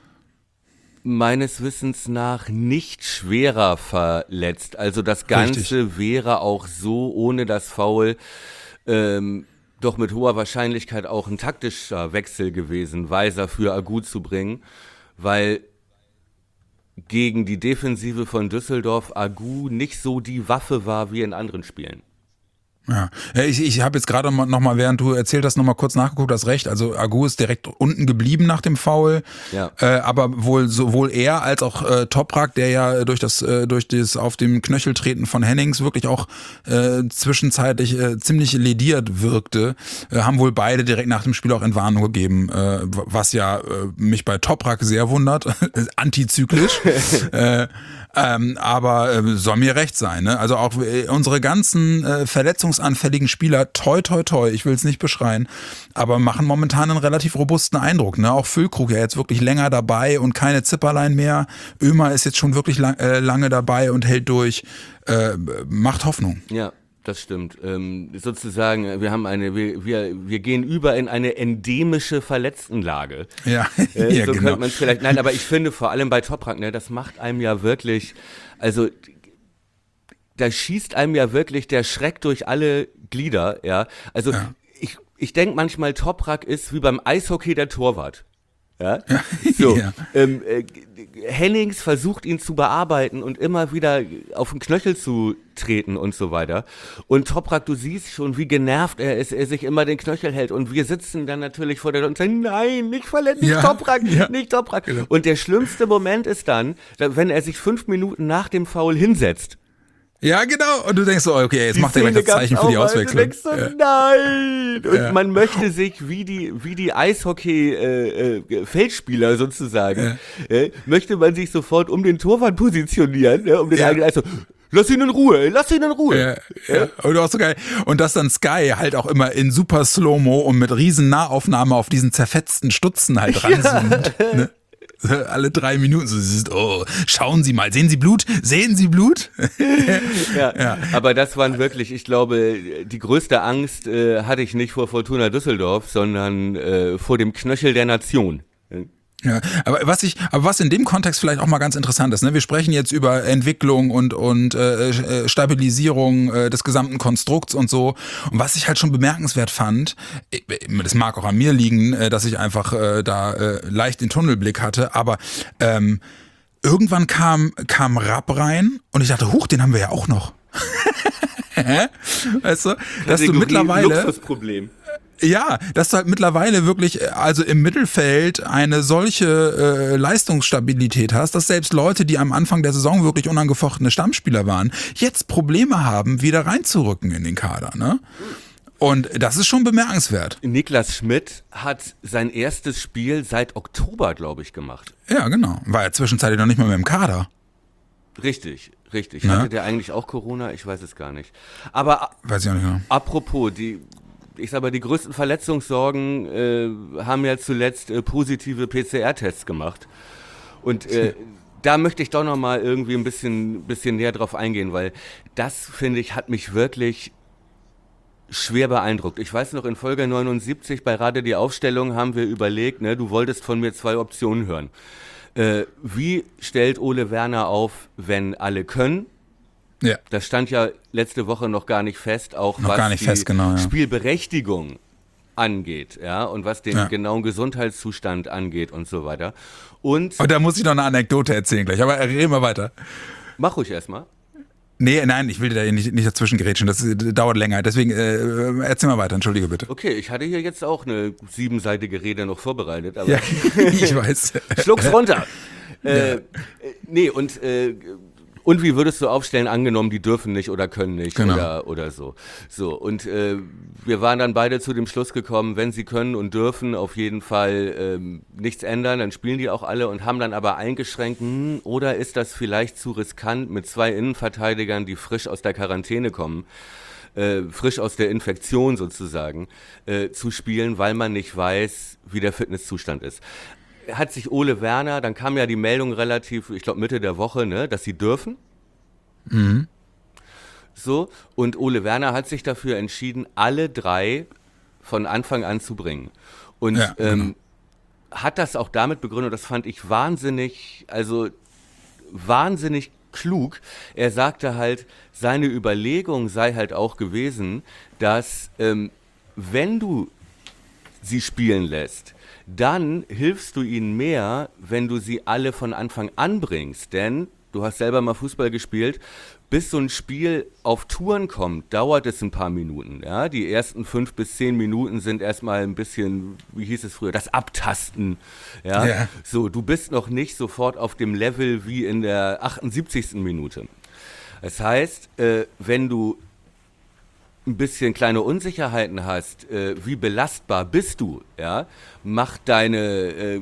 mhm. meines Wissens nach nicht schwerer verletzt. Also das Ganze Richtig. wäre auch so ohne das Foul ähm, doch mit hoher Wahrscheinlichkeit auch ein taktischer Wechsel gewesen, Weiser für Agu zu bringen, weil gegen die Defensive von Düsseldorf Agu nicht so die Waffe war wie in anderen Spielen. Ja, ja ich, ich habe jetzt gerade noch mal, während du erzählt hast, noch mal kurz nachgeguckt, hast recht. Also Agu ist direkt unten geblieben nach dem Foul, ja. äh, aber wohl sowohl er als auch äh, Toprak, der ja durch das äh, durch das auf dem Knöcheltreten von Hennings wirklich auch äh, zwischenzeitlich äh, ziemlich lediert wirkte, äh, haben wohl beide direkt nach dem Spiel auch Entwarnung gegeben, äh, was ja äh, mich bei Toprak sehr wundert, antizyklisch. äh, Ähm, aber äh, soll mir recht sein, ne? Also auch äh, unsere ganzen äh, verletzungsanfälligen Spieler, toi toi toi, ich will es nicht beschreien, aber machen momentan einen relativ robusten Eindruck, ne? Auch Füllkrug ja jetzt wirklich länger dabei und keine Zipperlein mehr. Ömer ist jetzt schon wirklich lang, äh, lange dabei und hält durch, äh, macht Hoffnung. Ja. Das stimmt. Ähm, sozusagen, wir haben eine, wir, wir, wir gehen über in eine endemische Verletztenlage. Ja, äh, ja so genau. könnte man es vielleicht. Nein, aber ich finde vor allem bei Toprak, ne, das macht einem ja wirklich, also da schießt einem ja wirklich der Schreck durch alle Glieder, ja. Also Ja. ich, ich denke manchmal, Toprak ist wie beim Eishockey der Torwart. Ja? So, Ja. ähm, äh, Hennings versucht ihn zu bearbeiten und immer wieder auf den Knöchel zu treten und so weiter. Und Toprak, du siehst schon, wie genervt er ist, er sich immer den Knöchel hält. Und wir sitzen dann natürlich vor der Tür und sagen, nein, nicht verletzen, nicht Ja, Toprak, ja. nicht Toprak. Genau. Und der schlimmste Moment ist dann, wenn er sich fünf Minuten nach dem Foul hinsetzt. Ja, genau. Und du denkst so, okay, jetzt Die macht er gleich das Szene Zeichen gab's für die auch mal, Auswechslung. Du denkst so, Ja. nein! Und Ja. man möchte sich wie die, wie die Eishockey-Feldspieler sozusagen, äh, möchte man sich sofort um den Torwart positionieren, ne, um den Ja. eigenen Eis. Lass ihn in Ruhe, lass ihn in Ruhe. Ja, ja. Und auch so geil. Und dass dann Sky halt auch immer in super Slow-Mo und mit riesen Nahaufnahme auf diesen zerfetzten Stutzen halt ranzoomt. Ne? Alle drei Minuten so, es ist, oh, schauen Sie mal, sehen Sie Blut? Sehen Sie Blut? Ja, Ja. aber das waren wirklich, ich glaube, die größte Angst äh, hatte ich nicht vor Fortuna Düsseldorf, sondern äh, vor dem Knöchel der Nation. Ja, aber was ich, aber was in dem Kontext vielleicht auch mal ganz interessant ist, ne? Wir sprechen jetzt über Entwicklung und und äh, Stabilisierung äh, des gesamten Konstrukts und so. Und was ich halt schon bemerkenswert fand, das mag auch an mir liegen, äh, dass ich einfach äh, da äh, leicht den Tunnelblick hatte, aber ähm, irgendwann kam kam Rapp rein und ich dachte, huch, den haben wir ja auch noch. Weißt du, dass du mittlerweile Luxusproblem. Ja, dass du halt mittlerweile wirklich, also im Mittelfeld eine solche äh, Leistungsstabilität hast, dass selbst Leute, die am Anfang der Saison wirklich unangefochtene Stammspieler waren, jetzt Probleme haben, wieder reinzurücken in den Kader, ne? Und das ist schon bemerkenswert. Niklas Schmidt hat sein erstes Spiel seit Oktober, glaube ich, gemacht. Ja, genau. War ja zwischenzeitlich noch nicht mal mehr im Kader. Richtig, richtig. Ja. Hatte der eigentlich auch Corona? Ich weiß es gar nicht. Aber Weiß ich auch nicht genau. apropos, die, ich sag mal, die größten Verletzungssorgen äh, haben ja zuletzt äh, positive P C R-Tests gemacht. Und äh, da möchte ich doch noch mal irgendwie ein bisschen, bisschen näher drauf eingehen, weil das, finde ich, hat mich wirklich schwer beeindruckt. Ich weiß noch, in Folge neunundsiebzig bei Radio die Aufstellung haben wir überlegt, ne, du wolltest von mir zwei Optionen hören. Äh, wie stellt Ole Werner auf, wenn alle können? Ja. Das stand ja letzte Woche noch gar nicht fest, auch Noch was gar nicht die fest, genau, ja. Spielberechtigung angeht, ja, und was den Ja. genauen Gesundheitszustand angeht und so weiter. Und Und da muss ich noch eine Anekdote erzählen gleich, aber reden wir weiter. mach ruhig erstmal. Nee, nein, ich will dir da nicht, nicht dazwischen gerätschen, das äh, dauert länger, deswegen äh, erzähl mal weiter, entschuldige bitte. Okay, ich hatte hier jetzt auch eine siebenseitige Rede noch vorbereitet, aber Ja, ich weiß. schluck's runter. äh, äh, nee, und äh, und wie würdest du aufstellen, angenommen, die dürfen nicht oder können nicht Genau. oder, oder so. So, und äh, wir waren dann beide zu dem Schluss gekommen, wenn sie können und dürfen, auf jeden Fall ähm, nichts ändern, dann spielen die auch alle und haben dann aber eingeschränkt, hm, oder ist das vielleicht zu riskant mit zwei Innenverteidigern, die frisch aus der Quarantäne kommen, äh, frisch aus der Infektion sozusagen, äh, zu spielen, weil man nicht weiß, wie der Fitnesszustand ist. Hat sich Ole Werner, dann kam ja die Meldung relativ, ich glaube Mitte der Woche, ne, dass sie dürfen. Mhm. So, und Ole Werner hat sich dafür entschieden, alle drei von Anfang an zu bringen. Und Ja, genau. ähm, hat das auch damit begründet, das fand ich wahnsinnig, also wahnsinnig klug. Er sagte halt, seine Überlegung sei halt auch gewesen, dass ähm, wenn du sie spielen lässt, dann hilfst du ihnen mehr, wenn du sie alle von Anfang an bringst. Denn du hast selber mal Fußball gespielt, bis so ein Spiel auf Touren kommt, dauert es ein paar Minuten. Ja? Die ersten fünf bis zehn Minuten sind erstmal ein bisschen, wie hieß es früher, das Abtasten. Ja? Ja. So, du bist noch nicht sofort auf dem Level wie in der achtundsiebzigsten Minute. Das heißt, äh, wenn du ein bisschen kleine Unsicherheiten hast, äh, wie belastbar bist du, ja, macht deine, äh,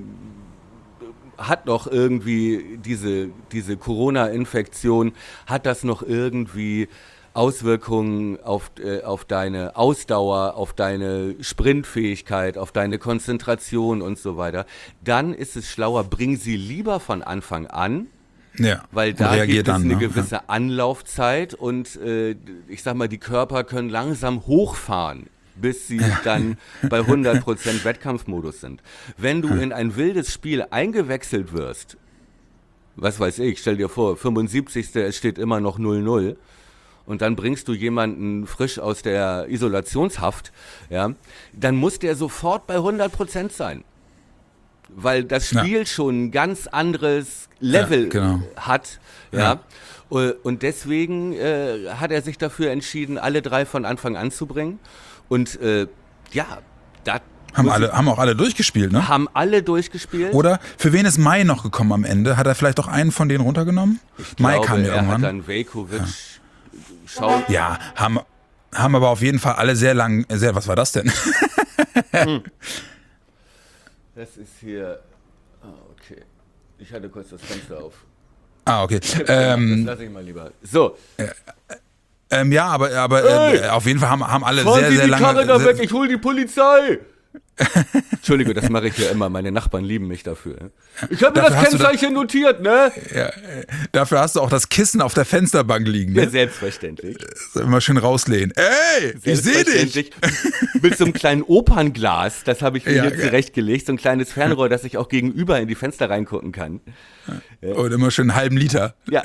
hat noch irgendwie diese, diese Corona-Infektion, hat das noch irgendwie Auswirkungen auf, äh, auf deine Ausdauer, auf deine Sprintfähigkeit, auf deine Konzentration und so weiter, dann ist es schlauer, bring sie lieber von Anfang an, Ja, weil da reagiert gibt es dann, eine ne? gewisse Ja. Anlaufzeit und äh, ich sag mal, die Körper können langsam hochfahren, bis sie dann bei hundert Prozent Wettkampfmodus sind. Wenn du in ein wildes Spiel eingewechselt wirst, was weiß ich, stell dir vor, fünfundsiebzigste es steht immer noch null null und dann bringst du jemanden frisch aus der Isolationshaft, ja, dann muss der sofort bei hundert Prozent sein. Weil das Spiel ja. schon ein ganz anderes Level ja, genau. hat. Ja. ja. Und deswegen äh, hat er sich dafür entschieden, alle drei von Anfang an zu bringen. Und äh, ja, da haben, alle, haben auch alle durchgespielt, ne? Haben alle durchgespielt. Oder für wen ist Mai noch gekommen am Ende? Hat er vielleicht auch einen von denen runtergenommen? Ich Mai glaube, kam ja er irgendwann. hat dann Veljkovic ja. Schau. Ja, haben, haben aber auf jeden Fall alle sehr lang, sehr, was war das denn? hm. Das ist hier, ah, okay. Ich hatte kurz das Fenster auf. Ah, okay. Ähm, das lasse ich mal lieber. So. Äh, ähm, ja, aber, aber äh, auf jeden Fall haben, haben alle Fahren sehr, Sie sehr die lange... Karre da sehr, weg, ich hol die Polizei! Entschuldigung, das mache ich ja immer. Meine Nachbarn lieben mich dafür. Ich habe mir das Kennzeichen da, notiert, ne? Ja, dafür hast du auch das Kissen auf der Fensterbank liegen, ne? Ja, selbstverständlich. Immer schön rauslehnen. Ey, ich sehe dich! Mit so einem kleinen Opernglas, das habe ich mir ja, hier zurechtgelegt, so ein kleines Fernrohr, dass ich auch gegenüber in die Fenster reingucken kann. Ja. Und immer schön einen halben Liter. Ja.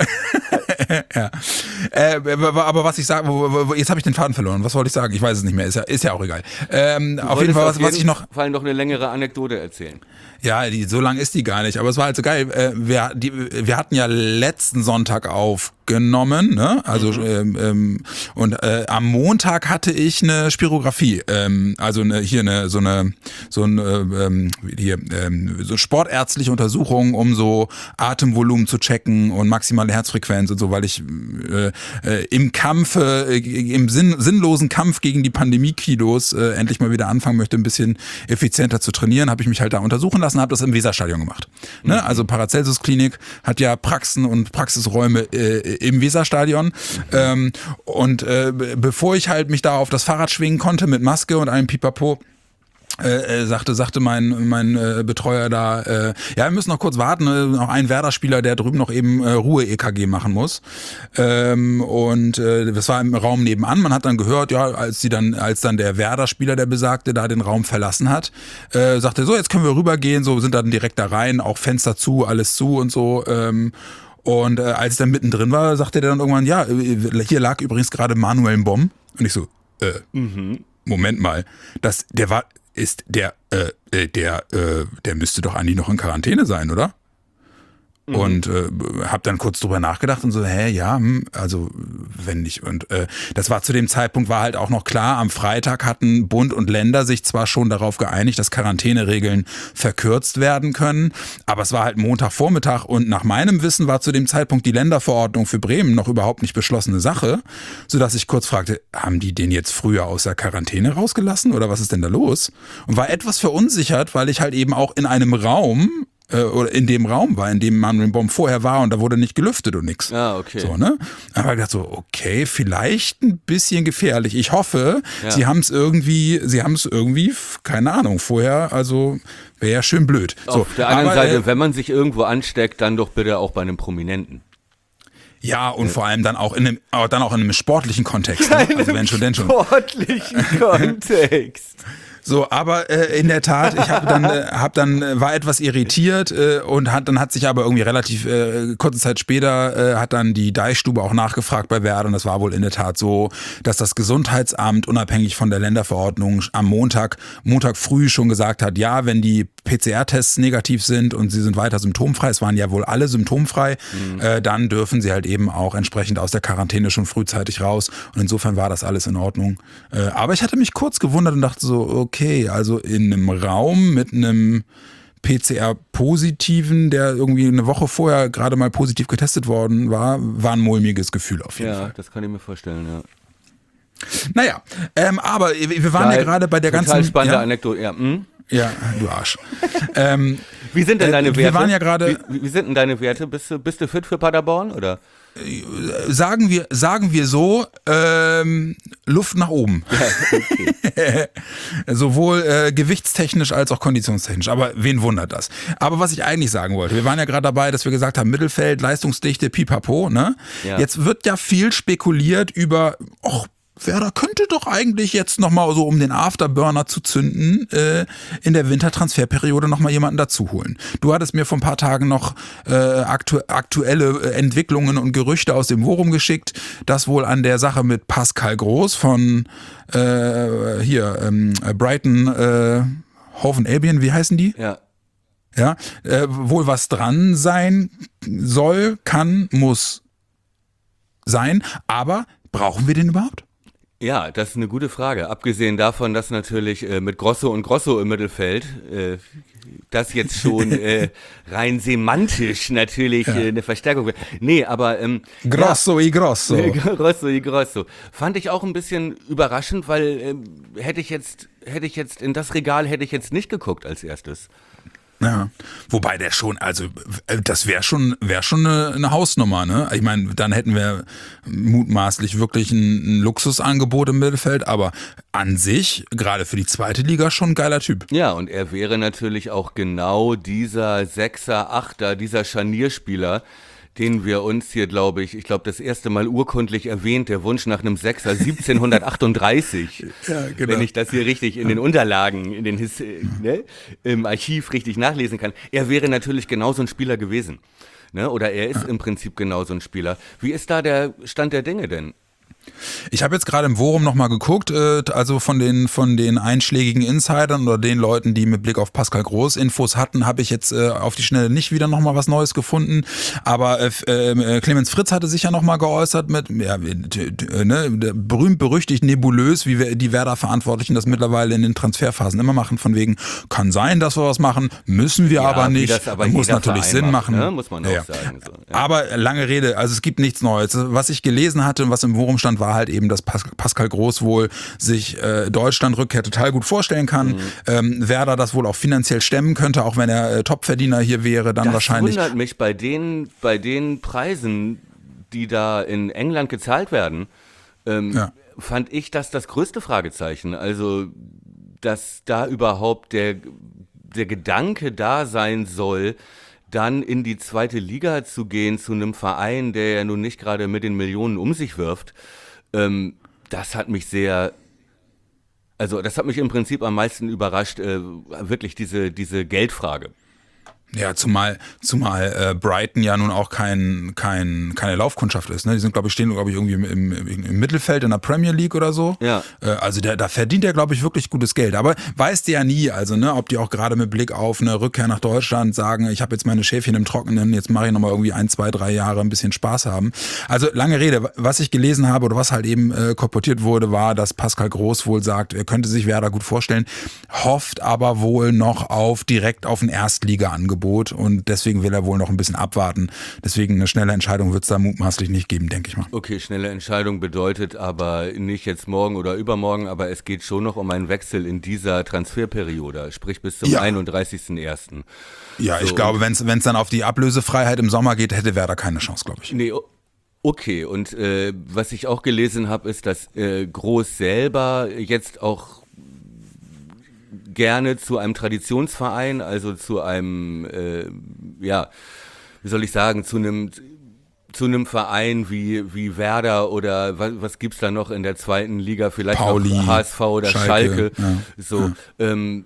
ja. Äh, aber was ich sage, jetzt habe ich den Faden verloren. Was wollte ich sagen? Ich weiß es nicht mehr. Ist ja, ist ja auch egal. Ähm, auf jeden Fall, was, was ich noch. Vor allem noch eine längere Anekdote erzählen. Ja, die, so lang ist die gar nicht, aber es war halt so geil. Äh, wir, die, wir hatten ja letzten Sonntag aufgenommen, ne? Also mhm. ähm, ähm, und äh, am Montag hatte ich eine Spirographie, ähm, also eine, hier eine so eine so eine ähm, hier ähm, so sportärztliche Untersuchung, um so Atemvolumen zu checken und maximale Herzfrequenz und so, weil ich äh, äh, im Kampfe, äh, im Sinn, sinnlosen Kampf gegen die Pandemie-Kilos äh, endlich mal wieder anfangen möchte, ein bisschen effizienter zu trainieren, habe ich mich halt da untersuchen lassen, habe das im Weserstadion gemacht. Mhm. Ne? Also Paracelsus Klinik hat ja Praxen und Praxisräume äh, im Weserstadion. Mhm. Ähm, und äh, bevor ich halt mich da auf das Fahrrad schwingen konnte mit Maske und einem Pipapo, Äh, sagte sagte mein mein äh, Betreuer da, äh, ja, wir müssen noch kurz warten, äh, noch ein Werder-Spieler, der drüben noch eben äh, Ruhe-E K G machen muss. Ähm, und äh, das war im Raum nebenan. Man hat dann gehört, ja, als die dann als dann der Werder-Spieler, der Besagte, da den Raum verlassen hat, äh, sagte so, jetzt können wir rübergehen, so sind dann direkt da rein, auch Fenster zu, alles zu und so. Ähm, und äh, als ich dann mittendrin war, sagte der dann irgendwann, ja, hier lag übrigens gerade Manuel Bomb. Und ich so, äh, mhm. Moment mal, das, der war ist der, äh, der, äh, der müsste doch eigentlich noch in Quarantäne sein, oder? Mhm. Und äh, hab dann kurz drüber nachgedacht und so, hä, ja, hm, also wenn nicht. Und äh, das war zu dem Zeitpunkt, war halt auch noch klar, am Freitag hatten Bund und Länder sich zwar schon darauf geeinigt, dass Quarantäneregeln verkürzt werden können, aber es war halt Montagvormittag und nach meinem Wissen war zu dem Zeitpunkt die Länderverordnung für Bremen noch überhaupt nicht beschlossene Sache, sodass ich kurz fragte, haben die den jetzt früher aus der Quarantäne rausgelassen oder was ist denn da los? Und war etwas verunsichert, weil ich halt eben auch in einem Raum oder in dem Raum war, in dem Manuel Bomb vorher war und da wurde nicht gelüftet und nix. Ah, okay. So, ne? Da habe ich gedacht so, okay, vielleicht ein bisschen gefährlich. Ich hoffe, ja. sie haben es irgendwie, sie haben es irgendwie, keine Ahnung, vorher, also wäre ja schön blöd. So, auf der anderen aber, Seite, äh, wenn man sich irgendwo ansteckt, dann doch bitte auch bei einem Prominenten. Ja, und ja. vor allem dann auch in einem, dann auch in einem sportlichen Kontext. Ne? Also wenn schon, denn schon. Sportlichen Kontext. So, aber äh, in der Tat, ich habe dann, äh, hab dann äh, war etwas irritiert äh, und hat, dann hat sich aber irgendwie relativ äh, kurze Zeit später äh, hat dann die Deichstube auch nachgefragt bei Werder und das war wohl in der Tat so, dass das Gesundheitsamt unabhängig von der Länderverordnung am Montag, Montag früh schon gesagt hat, ja, wenn die P C R-Tests negativ sind und sie sind weiter symptomfrei, es waren ja wohl alle symptomfrei, mhm. äh, dann dürfen sie halt eben auch entsprechend aus der Quarantäne schon frühzeitig raus und insofern war das alles in Ordnung. Äh, aber ich hatte mich kurz gewundert und dachte so, okay, Okay, also in einem Raum mit einem P C R-Positiven, der irgendwie eine Woche vorher gerade mal positiv getestet worden war, war ein mulmiges Gefühl auf jeden ja, Fall. Ja, das kann ich mir vorstellen, ja. Naja, ähm, aber wir waren ja, ja gerade bei der total ganzen... Total spannende ja? Anekdote, ja. Hm? Ja, du Arsch. ähm, wie sind denn deine äh, Werte? Wir waren ja gerade... Wie, wie sind denn deine Werte? Bist du, bist du fit für Paderborn, oder? Sagen wir, sagen wir so, ähm, Luft nach oben. Ja, okay. Sowohl äh, gewichtstechnisch als auch konditionstechnisch. Aber wen wundert das? Aber was ich eigentlich sagen wollte, wir waren ja gerade dabei, dass wir gesagt haben, Mittelfeld, Leistungsdichte, pipapo, ne? Ja. Jetzt wird ja viel spekuliert über, och, Werder könnte doch eigentlich jetzt nochmal so, um den Afterburner zu zünden, äh, in der Wintertransferperiode nochmal jemanden dazu holen. Du hattest mir vor ein paar Tagen noch äh, aktu- aktuelle Entwicklungen und Gerüchte aus dem Forum geschickt, dass wohl an der Sache mit Pascal Groß von äh, hier ähm, Brighton, äh, Hove Albion, wie heißen die? Ja. Ja, äh, wohl was dran sein soll, kann, muss sein, aber brauchen wir den überhaupt? Ja, das ist eine gute Frage. Abgesehen davon, dass natürlich äh, mit Grosso und Grosso im Mittelfeld äh, das jetzt schon äh, rein semantisch natürlich ja. äh, eine Verstärkung wird. Nee, aber ähm, Grosso ja, y Grosso. Grosso y Grosso. Fand ich auch ein bisschen überraschend, weil ähm, hätte ich jetzt hätte ich jetzt in das Regal hätte ich jetzt nicht geguckt als erstes. Ja, wobei der schon, also das wäre schon, wäre schon eine, eine Hausnummer, ne? Ich meine, dann hätten wir mutmaßlich wirklich ein, ein Luxusangebot im Mittelfeld, aber an sich, gerade für die zweite Liga, schon ein geiler Typ. Ja, und er wäre natürlich auch genau dieser Sechser, Achter, dieser Scharnierspieler, den wir uns hier, glaube ich, ich glaube, das erste Mal urkundlich erwähnt, der Wunsch nach einem Sechser siebzehnhundertachtunddreißig. Ja, genau. Wenn ich das hier richtig in den Unterlagen, in den His, ne, im Archiv richtig nachlesen kann. Er wäre natürlich genauso ein Spieler gewesen. Ne? Oder er ist ja. im Prinzip genauso ein Spieler. Wie ist da der Stand der Dinge denn? Ich habe jetzt gerade im Forum nochmal geguckt, äh, also von den von den einschlägigen Insidern oder den Leuten, die mit Blick auf Pascal Groß Infos hatten, habe ich jetzt äh, auf die Schnelle nicht wieder nochmal was Neues gefunden, aber äh, äh, Clemens Fritz hatte sich ja nochmal geäußert mit, ja, äh, ne, berühmt-berüchtigt nebulös, wie wir, die Werder-Verantwortlichen das mittlerweile in den Transferphasen immer machen, von wegen, kann sein, dass wir was machen, müssen wir ja, aber nicht, das aber muss natürlich Verein Sinn machen. Ne? Muss man auch ja. sagen. So, ja. Aber lange Rede, also es gibt nichts Neues. Was ich gelesen hatte und was im Forum stand, war halt eben, dass Pascal Groß wohl sich äh, Deutschland-Rückkehr total gut vorstellen kann. Mhm. Ähm, Werder das wohl auch finanziell stemmen könnte, auch wenn er äh, Topverdiener hier wäre, dann das wahrscheinlich. Das wundert mich bei den, bei den Preisen, die da in England gezahlt werden, ähm, ja. fand ich das das größte Fragezeichen. Also, dass da überhaupt der, der Gedanke da sein soll, dann in die zweite Liga zu gehen, zu einem Verein, der ja nun nicht gerade mit den Millionen um sich wirft. Ähm, das hat mich sehr, also das hat mich im Prinzip am meisten überrascht, äh, wirklich diese, diese Geldfrage. Ja, zumal, zumal äh, Brighton ja nun auch kein, kein, keine Laufkundschaft ist. Ne? Die sind, glaube ich, stehen, glaube ich, irgendwie im, im, im Mittelfeld in der Premier League oder so. Ja. Äh, also der, da verdient er, glaube ich, wirklich gutes Geld. Aber weißt du ja nie, also ne, ob die auch gerade mit Blick auf eine Rückkehr nach Deutschland sagen, ich habe jetzt meine Schäfchen im Trockenen, jetzt mache ich nochmal irgendwie ein, zwei, drei Jahre ein bisschen Spaß haben. Also lange Rede, was ich gelesen habe oder was halt eben äh, kolportiert wurde, war, dass Pascal Groß wohl sagt, er könnte sich Werder gut vorstellen, hofft aber wohl noch auf direkt auf ein Erstliga-Angebot. Und deswegen will er wohl noch ein bisschen abwarten. Deswegen eine schnelle Entscheidung wird es da mutmaßlich nicht geben, denke ich mal. Okay, schnelle Entscheidung bedeutet aber nicht jetzt morgen oder übermorgen, aber es geht schon noch um einen Wechsel in dieser Transferperiode, sprich bis zum ja. einunddreißigsten ersten. Ja, so, ich glaube, wenn es dann auf die Ablösefreiheit im Sommer geht, hätte Werder keine Chance, glaube ich. Nee, okay. Und äh, was ich auch gelesen habe, ist, dass äh, Groß selber jetzt auch gerne zu einem Traditionsverein, also zu einem, äh, ja, wie soll ich sagen, zu einem zu einem Verein wie, wie Werder oder was, was gibt's da noch in der zweiten Liga, vielleicht Pauli, noch H S V oder Schalke, Schalke ja, so ja. Ähm,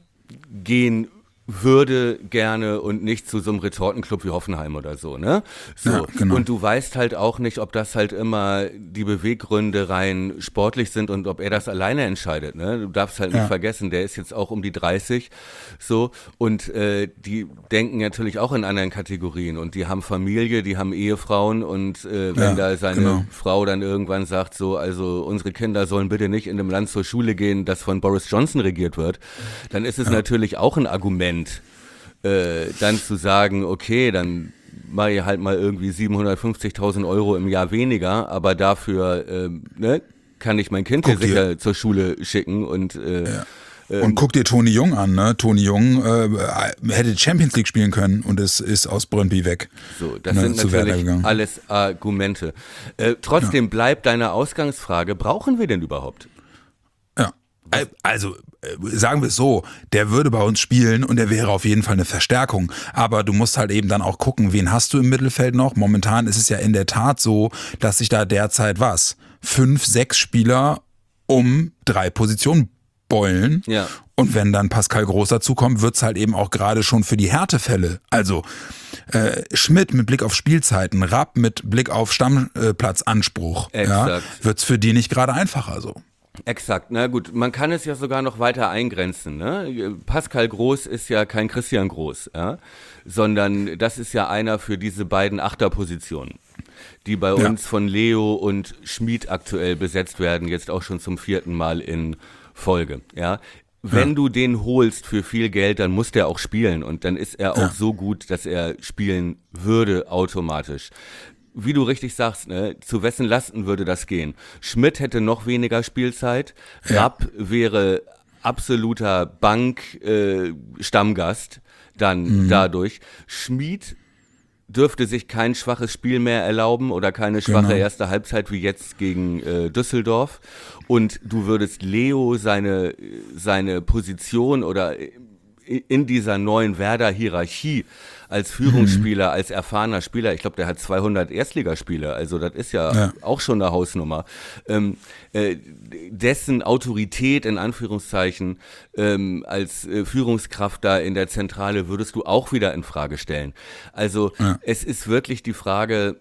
gehen würde gerne und nicht zu so einem Retortenclub wie Hoffenheim oder so, ne? So. Ja, genau. Und du weißt halt auch nicht, ob das halt immer die Beweggründe rein sportlich sind und ob er das alleine entscheidet, ne? Du darfst halt nicht Ja. vergessen, der ist jetzt auch um die dreißig, so, und äh, die denken natürlich auch in anderen Kategorien und die haben Familie, die haben Ehefrauen und äh, wenn Ja, da seine genau. Frau dann irgendwann sagt, so, also unsere Kinder sollen bitte nicht in einem Land zur Schule gehen, das von Boris Johnson regiert wird, dann ist es ja. natürlich auch ein Argument, Äh, dann zu sagen, okay, dann mache ich halt mal irgendwie siebenhundertfünfzigtausend Euro im Jahr weniger, aber dafür ähm, ne, kann ich mein Kind hier Guck dir- sicher zur Schule schicken und äh, Ja. Und guck dir Toni Jung an, ne? Toni Jung äh, hätte Champions League spielen können und es ist aus Brøndby weg. so, das Ne, sind zu Werder natürlich gegangen. alles Argumente. Äh, trotzdem bleibt deine Ausgangsfrage, brauchen wir denn überhaupt? Ja. Äh, Also, äh, sagen wir es so, der würde bei uns spielen und der wäre auf jeden Fall eine Verstärkung. Aber du musst halt eben dann auch gucken, wen hast du im Mittelfeld noch? Momentan ist es ja in der Tat so, dass sich da derzeit was? Fünf, sechs Spieler um drei Positionen beulen. Ja. Und wenn dann Pascal Groß dazukommt, wird's halt eben auch gerade schon für die Härtefälle. Also äh, Schmidt mit Blick auf Spielzeiten, Rapp mit Blick auf Stammplatzanspruch, ja, Exakt. wird's für die nicht gerade einfacher so. Exakt, na gut, man kann es ja sogar noch weiter eingrenzen, ne? Pascal Groß ist ja kein Christian Groß, ja? Sondern das ist ja einer für diese beiden Achterpositionen, die bei Ja. uns von Leo und Schmid aktuell besetzt werden, jetzt auch schon zum vierten Mal in Folge, ja? Wenn Ja. du den holst für viel Geld, dann muss der auch spielen und dann ist er auch Ja. so gut, dass er spielen würde automatisch. Wie du richtig sagst, ne, zu wessen Lasten würde das gehen? Schmidt hätte noch weniger Spielzeit, Ja. Rapp wäre absoluter Bank-Stammgast dann dadurch. Schmid dürfte sich kein schwaches Spiel mehr erlauben oder keine schwache Genau. erste Halbzeit wie jetzt gegen äh, Düsseldorf. Und du würdest Leo seine, seine Position oder in dieser neuen Werder-Hierarchie als Führungsspieler, mhm. als erfahrener Spieler, ich glaube, der hat zweihundert Erstligaspiele, also das ist ja, Ja. auch schon eine Hausnummer, ähm, äh, dessen Autorität in Anführungszeichen ähm, als äh, Führungskraft da in der Zentrale würdest du auch wieder in Frage stellen. Also Ja. es ist wirklich die Frage,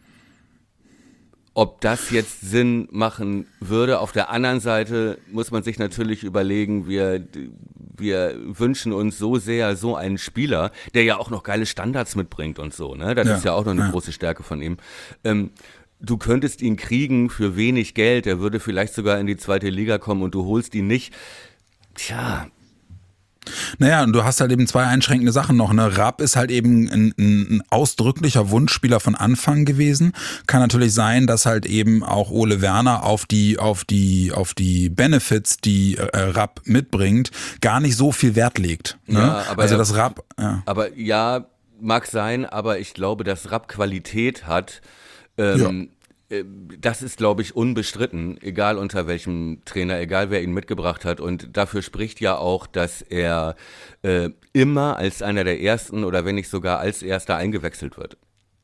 ob das jetzt Sinn machen würde. Auf der anderen Seite muss man sich natürlich überlegen, wir, wir wünschen uns so sehr so einen Spieler, der ja auch noch geile Standards mitbringt und so, ne? Das Ja, ist ja auch noch eine ja. große Stärke von ihm. Ähm, du könntest ihn kriegen für wenig Geld, er würde vielleicht sogar in die zweite Liga kommen und du holst ihn nicht. Tja, Naja, und du hast halt eben zwei einschränkende Sachen noch. Ne? Rapp ist halt eben ein, ein ausdrücklicher Wunschspieler von Anfang gewesen. Kann natürlich sein, dass halt eben auch Ole Werner auf die, auf die, auf die Benefits, die äh, Rapp mitbringt, gar nicht so viel Wert legt. Ne? Ja, aber also er- das Rapp, ja. aber ja, mag sein, aber ich glaube, dass Rapp Qualität hat. Ähm, äh, Das ist, glaube ich, unbestritten, egal unter welchem Trainer, egal wer ihn mitgebracht hat. Und dafür spricht ja auch, dass er äh, immer als einer der Ersten oder wenn nicht sogar als Erster eingewechselt wird.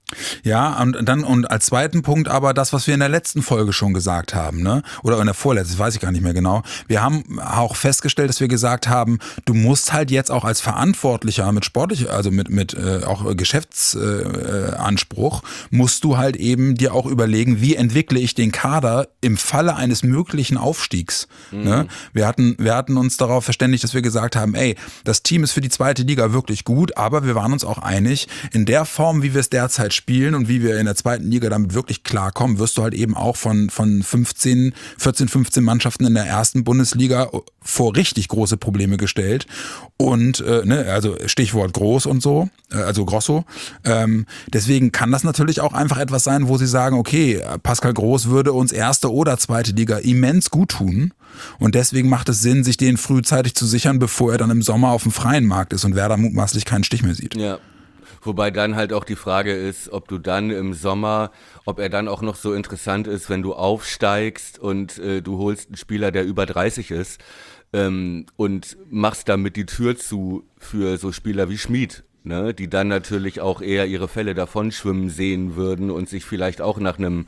Ja, und dann und als zweiten Punkt aber das, was wir in der letzten Folge schon gesagt haben, ne? Oder in der vorletzten, das weiß ich gar nicht mehr genau. Wir haben auch festgestellt, dass wir gesagt haben, du musst halt jetzt auch als Verantwortlicher mit sportlich, also mit mit äh, auch Geschäftsanspruch, äh, Anspruch, musst du halt eben dir auch überlegen, wie entwickle ich den Kader im Falle eines möglichen Aufstiegs. Mhm. Ne? Wir hatten wir hatten uns darauf verständigt, dass wir gesagt haben, ey, das Team ist für die zweite Liga wirklich gut, aber wir waren uns auch einig, in der Form, wie wir es derzeit spielen und wie wir in der zweiten Liga damit wirklich klarkommen, wirst du halt eben auch von, von fünfzehn, vierzehn, fünfzehn Mannschaften in der ersten Bundesliga vor richtig große Probleme gestellt. Und, äh, ne, also Stichwort groß und so, äh, also Grosso. Ähm, deswegen kann das natürlich auch einfach etwas sein, wo sie sagen, okay, Pascal Groß würde uns erste oder zweite Liga immens gut tun. Und deswegen macht es Sinn, sich den frühzeitig zu sichern, bevor er dann im Sommer auf dem freien Markt ist und Werder mutmaßlich keinen Stich mehr sieht. Ja. Wobei dann halt auch die Frage ist, ob du dann im Sommer, ob er dann auch noch so interessant ist, wenn du aufsteigst und äh, du holst einen Spieler, der über dreißig ist ähm, und machst damit die Tür zu für so Spieler wie Schmid ne, die dann natürlich auch eher ihre Fälle davonschwimmen sehen würden und sich vielleicht auch nach einem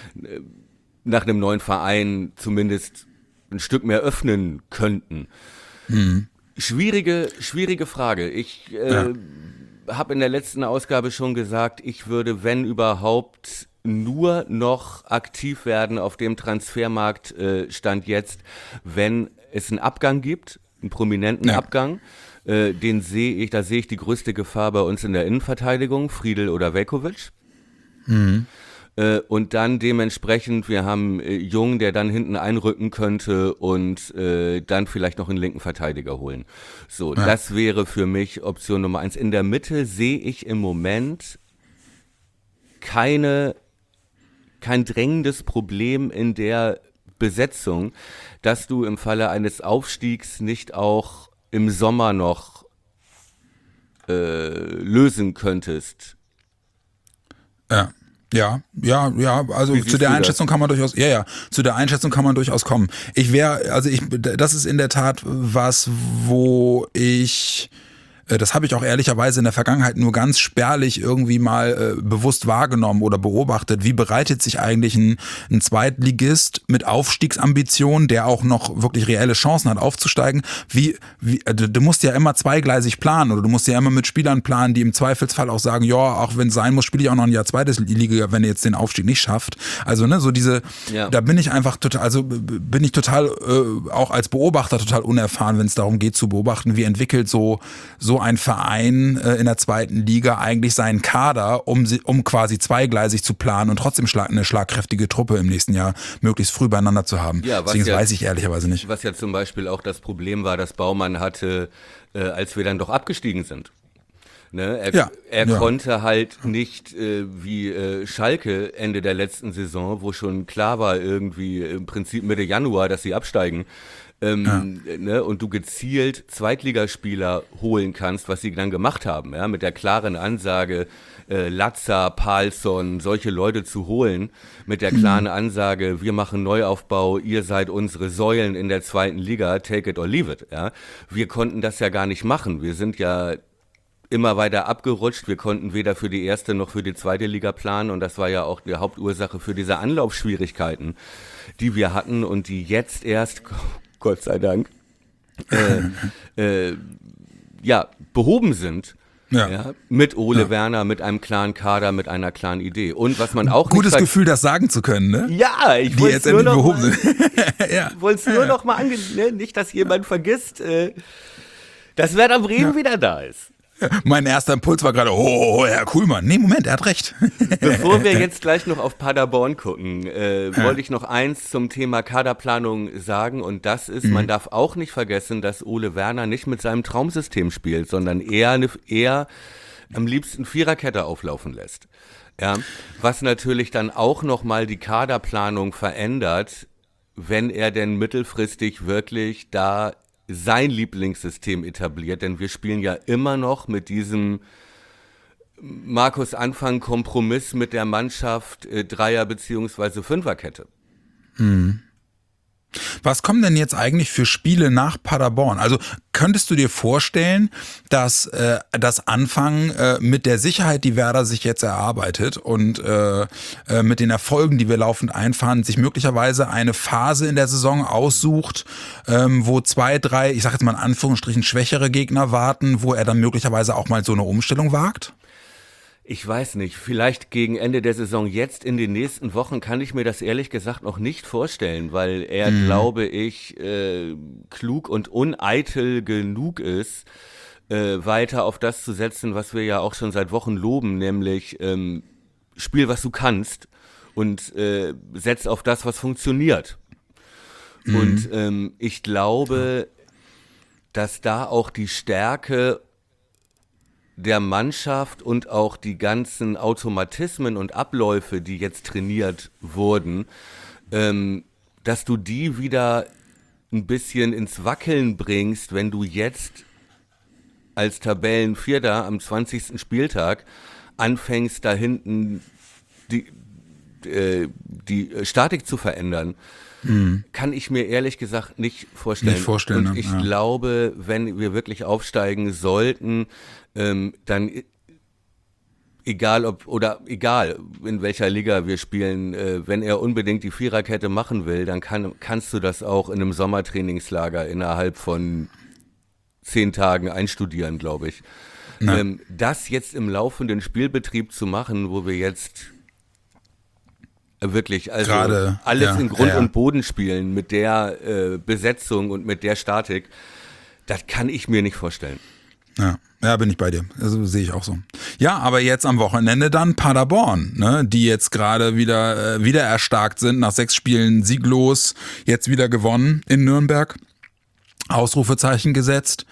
nach einem neuen Verein zumindest ein Stück mehr öffnen könnten. Mhm. Schwierige, schwierige Frage. Ich äh, ja. habe in der letzten Ausgabe schon gesagt, ich würde, wenn überhaupt, nur noch aktiv werden auf dem Transfermarkt äh, Stand jetzt, wenn es einen Abgang gibt, einen prominenten ja. Abgang. Äh, den sehe ich, da sehe ich die größte Gefahr bei uns in der Innenverteidigung, Friedl oder Veljković. Mhm. Äh, und dann dementsprechend, wir haben äh, Jung, der dann hinten einrücken könnte und äh, dann vielleicht noch einen linken Verteidiger holen. So, ja. das wäre für mich Option Nummer eins. In der Mitte sehe ich im Moment keine, kein drängendes Problem in der Besetzung, dass du im Falle eines Aufstiegs nicht auch im Sommer noch äh, lösen könntest. Ja. Ja, ja, ja, also zu der Einschätzung kann man durchaus, ja, ja, zu der Einschätzung kann man durchaus kommen. Ich wäre, also ich, das ist in der Tat was, wo ich, das habe ich auch ehrlicherweise in der Vergangenheit nur ganz spärlich irgendwie mal äh, bewusst wahrgenommen oder beobachtet. Wie bereitet sich eigentlich ein, ein Zweitligist mit Aufstiegsambitionen, der auch noch wirklich reelle Chancen hat aufzusteigen? Wie, wie du, du musst ja immer zweigleisig planen oder du musst ja immer mit Spielern planen, die im Zweifelsfall auch sagen, ja, auch wenn es sein muss, spiele ich auch noch ein Jahr zweites Liga, wenn ihr jetzt den Aufstieg nicht schafft. Also ne, so diese, ja. da bin ich einfach total, also bin ich total äh, auch als Beobachter total unerfahren, wenn es darum geht zu beobachten, wie entwickelt so so ein Verein äh, in der zweiten Liga eigentlich seinen Kader, um, um quasi zweigleisig zu planen und trotzdem schlag, eine schlagkräftige Truppe im nächsten Jahr möglichst früh beieinander zu haben. Ja, Deswegen ja, weiß ich ehrlicherweise nicht. Was ja zum Beispiel auch das Problem war, das Baumann hatte, äh, als wir dann doch abgestiegen sind. Ne? Er, ja, er ja. konnte halt nicht äh, wie äh, Schalke Ende der letzten Saison, wo schon klar war irgendwie im Prinzip Mitte Januar, dass sie absteigen, Ähm, ja. ne, und du gezielt Zweitligaspieler holen kannst, was sie dann gemacht haben, ja, mit der klaren Ansage, äh, Latza, Palsson, solche Leute zu holen, mit der klaren Ansage, wir machen Neuaufbau, ihr seid unsere Säulen in der zweiten Liga, take it or leave it. Ja. Wir konnten das ja gar nicht machen, wir sind ja immer weiter abgerutscht, wir konnten weder für die erste noch für die zweite Liga planen und das war ja auch die Hauptursache für diese Anlaufschwierigkeiten, die wir hatten und die jetzt erst, Gott sei Dank, äh, äh, ja, behoben sind. Ja. Ja, mit Ole ja. Werner, mit einem klaren Kader, mit einer klaren Idee. Und was man auch Gutes nicht Gefühl, das sagen zu können, ne? Ja, ich wollte es nur noch behoben mal, sind. ja. wollte nur noch mal angehen, ne? Nicht, dass jemand vergisst, äh, dass Werder Bremen ja. wieder da ist. Mein erster Impuls war gerade, oh, Herr Kuhlmann. Nee, Moment, er hat recht. Bevor wir jetzt gleich noch auf Paderborn gucken, äh, ja. wollte ich noch eins zum Thema Kaderplanung sagen und das ist, mhm. man darf auch nicht vergessen, dass Ole Werner nicht mit seinem Traumsystem spielt, sondern eher, eine, eher am liebsten Viererkette auflaufen lässt. Ja, was natürlich dann auch nochmal die Kaderplanung verändert, wenn er denn mittelfristig wirklich da sein Lieblingssystem etabliert, denn wir spielen ja immer noch mit diesem Markus Anfang Kompromiss mit der Mannschaft äh, Dreier- bzw. Fünferkette. Hm. Was kommen denn jetzt eigentlich für Spiele nach Paderborn? Also könntest du dir vorstellen, dass äh, das Anfang äh, mit der Sicherheit, die Werder sich jetzt erarbeitet und äh, äh, mit den Erfolgen, die wir laufend einfahren, sich möglicherweise eine Phase in der Saison aussucht, ähm, wo zwei, drei, ich sag jetzt mal in Anführungsstrichen, schwächere Gegner warten, wo er dann möglicherweise auch mal so eine Umstellung wagt? Ich weiß nicht, vielleicht gegen Ende der Saison jetzt in den nächsten Wochen kann ich mir das ehrlich gesagt noch nicht vorstellen, weil er, mhm. glaube ich, äh, klug und uneitel genug ist, äh, weiter auf das zu setzen, was wir ja auch schon seit Wochen loben, nämlich ähm, spiel, was du kannst und äh, setz auf das, was funktioniert. Mhm. Und ähm, ich glaube, dass da auch die Stärke der Mannschaft und auch die ganzen Automatismen und Abläufe, die jetzt trainiert wurden, ähm, dass du die wieder ein bisschen ins Wackeln bringst, wenn du jetzt als Tabellenvierter am zwanzigsten Spieltag anfängst, da hinten die, äh, die Statik zu verändern. Mhm. Kann ich mir ehrlich gesagt nicht vorstellen. Nicht vorstellen, Und ne? ich Ja. glaube, wenn wir wirklich aufsteigen sollten, ähm, dann egal ob oder egal in welcher Liga wir spielen, äh, wenn er unbedingt die Viererkette machen will, dann kann, kannst du das auch in einem Sommertrainingslager innerhalb von zehn Tagen einstudieren, glaube ich. Ja. Ähm, das jetzt im laufenden Spielbetrieb zu machen, wo wir jetzt wirklich also Gerade, alles ja, in Grund ja. und Boden spielen mit der äh, Besetzung und mit der Statik, das kann ich mir nicht vorstellen. Ja. Ja, bin ich bei dir. Also sehe ich auch so. Ja, aber jetzt am Wochenende dann Paderborn, ne, die jetzt gerade wieder äh, wieder erstarkt sind, nach sechs Spielen sieglos, jetzt wieder gewonnen in Nürnberg. Ausrufezeichen gesetzt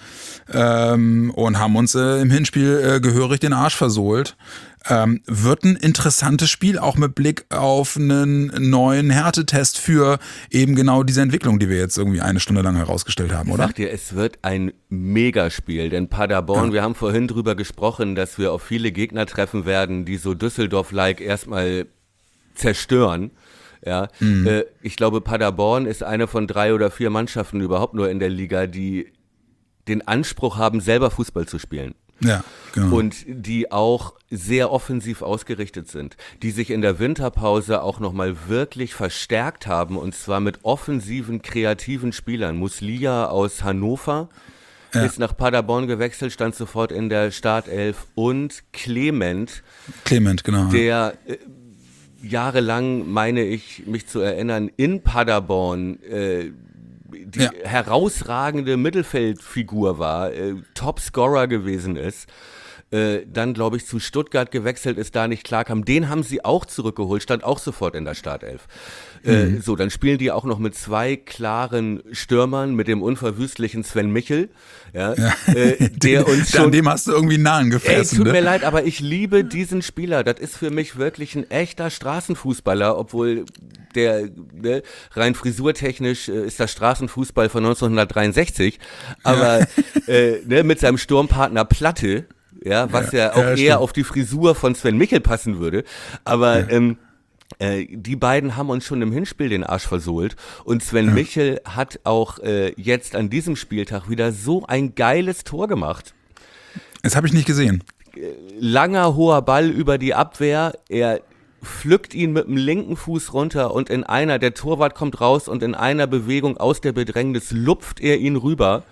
ähm, und haben uns äh, im Hinspiel äh, gehörig den Arsch versohlt. Ähm, wird ein interessantes Spiel, auch mit Blick auf einen neuen Härtetest für eben genau diese Entwicklung, die wir jetzt irgendwie eine Stunde lang herausgestellt haben, Ich oder? sag dir, es wird ein Megaspiel, denn Paderborn, Ja. wir haben vorhin drüber gesprochen, dass wir auf viele Gegner treffen werden, die so Düsseldorf-like erstmal zerstören. Ja, Mhm. äh, ich glaube, Paderborn ist eine von drei oder vier Mannschaften überhaupt nur in der Liga, die den Anspruch haben, selber Fußball zu spielen. Ja, genau. Und die auch sehr offensiv ausgerichtet sind, die sich in der Winterpause auch nochmal wirklich verstärkt haben, und zwar mit offensiven, kreativen Spielern. Muslia aus Hannover Ja. ist nach Paderborn gewechselt, stand sofort in der Startelf, und Clement, Clement, genau. der äh, jahrelang, meine ich, mich zu erinnern, in Paderborn äh, die Ja. herausragende Mittelfeldfigur war, äh, Topscorer gewesen ist, äh, dann, glaube ich, zu Stuttgart gewechselt ist, da nicht klarkam. Den haben sie auch zurückgeholt, stand auch sofort in der Startelf. Äh, so, dann spielen die auch noch mit zwei klaren Stürmern, mit dem unverwüstlichen Sven Michel, ja, äh, der uns An schon... dem hast du irgendwie einen Nahen Ey, gefressen, tut ne? mir leid, aber ich liebe diesen Spieler. Das ist für mich wirklich ein echter Straßenfußballer, obwohl der, ne, rein frisurtechnisch äh, ist das Straßenfußball von neunzehnhundertdreiundsechzig, aber äh, ne, mit seinem Sturmpartner Platte, ja, was ja, Ja, auch ja, eher stimmt. auf die Frisur von Sven Michel passen würde, aber ähm, äh, die beiden haben uns schon im Hinspiel den Arsch versohlt, und Sven Michel hat auch äh, jetzt an diesem Spieltag wieder so ein geiles Tor gemacht. Das habe ich nicht gesehen. Langer, hoher Ball über die Abwehr, er pflückt ihn mit dem linken Fuß runter, und in einer, der Torwart kommt raus, und in einer Bewegung aus der Bedrängnis lupft er ihn rüber,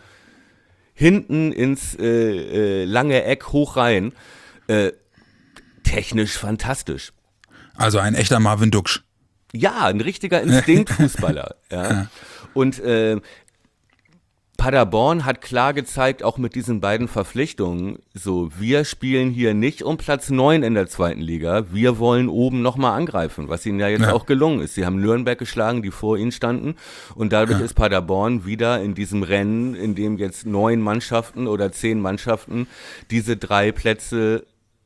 hinten ins äh, äh, lange Eck hoch rein. Äh, technisch fantastisch. Also ein echter Marvin Duksch. Ja, ein richtiger Instinktfußballer. ja. Und äh, Paderborn hat klar gezeigt, auch mit diesen beiden Verpflichtungen, so, wir spielen hier nicht um Platz neun in der zweiten Liga, wir wollen oben nochmal angreifen, was ihnen ja jetzt Ja. auch gelungen ist. Sie haben Nürnberg geschlagen, die vor ihnen standen, und dadurch Ja. ist Paderborn wieder in diesem Rennen, in dem jetzt neun Mannschaften oder zehn Mannschaften diese drei Plätze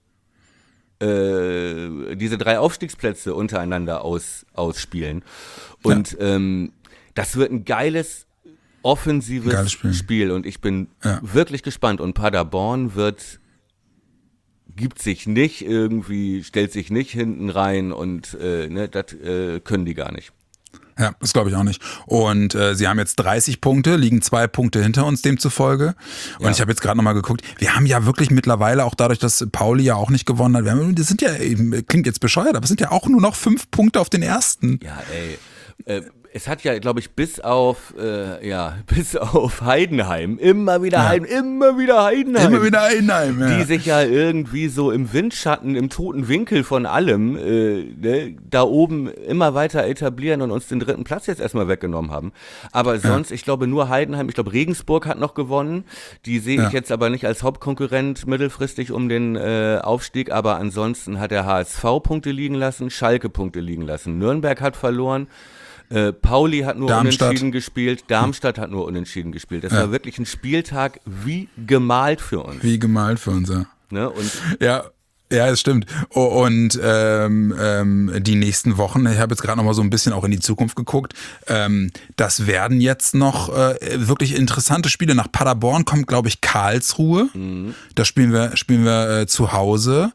äh, diese drei Aufstiegsplätze untereinander aus, ausspielen. Und ähm, das wird ein geiles, offensives Geiles Spiel. Spiel. Und ich bin Ja. wirklich gespannt. Und Paderborn wird, gibt sich nicht irgendwie, stellt sich nicht hinten rein, und äh, ne, das äh, können die gar nicht. Ja, das glaube ich auch nicht. Und äh, sie haben jetzt dreißig Punkte, liegen zwei Punkte hinter uns demzufolge. Und Ja. ich habe jetzt gerade nochmal geguckt, wir haben ja wirklich mittlerweile, auch dadurch, dass Pauli ja auch nicht gewonnen hat, wir haben, das sind ja eben, klingt jetzt bescheuert, aber es sind ja auch nur noch fünf Punkte auf den ersten. Ja, ey. Äh, es hat ja, glaube ich, bis auf, äh, ja, bis auf Heidenheim, immer wieder Ja. Heidenheim, immer wieder Heidenheim. Immer wieder Einheim. Ja. Die sich ja irgendwie so im Windschatten, im toten Winkel von allem, äh, ne, da oben immer weiter etablieren und uns den dritten Platz jetzt erstmal weggenommen haben. Aber sonst, ich glaube nur Heidenheim, ich glaube Regensburg hat noch gewonnen. Die sehe Ja. ich jetzt aber nicht als Hauptkonkurrent mittelfristig um den äh, Aufstieg. Aber ansonsten hat der H S V Punkte liegen lassen, Schalke Punkte liegen lassen. Nürnberg hat verloren. Äh, Pauli hat nur Darmstadt. unentschieden gespielt, Darmstadt hat nur unentschieden gespielt. Das Ja. war wirklich ein Spieltag wie gemalt für uns. Wie gemalt für uns, ja. Ne? Und Ja, ja, es stimmt. Oh, und ähm, ähm, die nächsten Wochen, ich habe jetzt gerade noch mal so ein bisschen auch in die Zukunft geguckt, ähm, das werden jetzt noch äh, wirklich interessante Spiele. Nach Paderborn kommt, glaube ich, Karlsruhe. Mhm. Da spielen wir, spielen wir äh, zu Hause.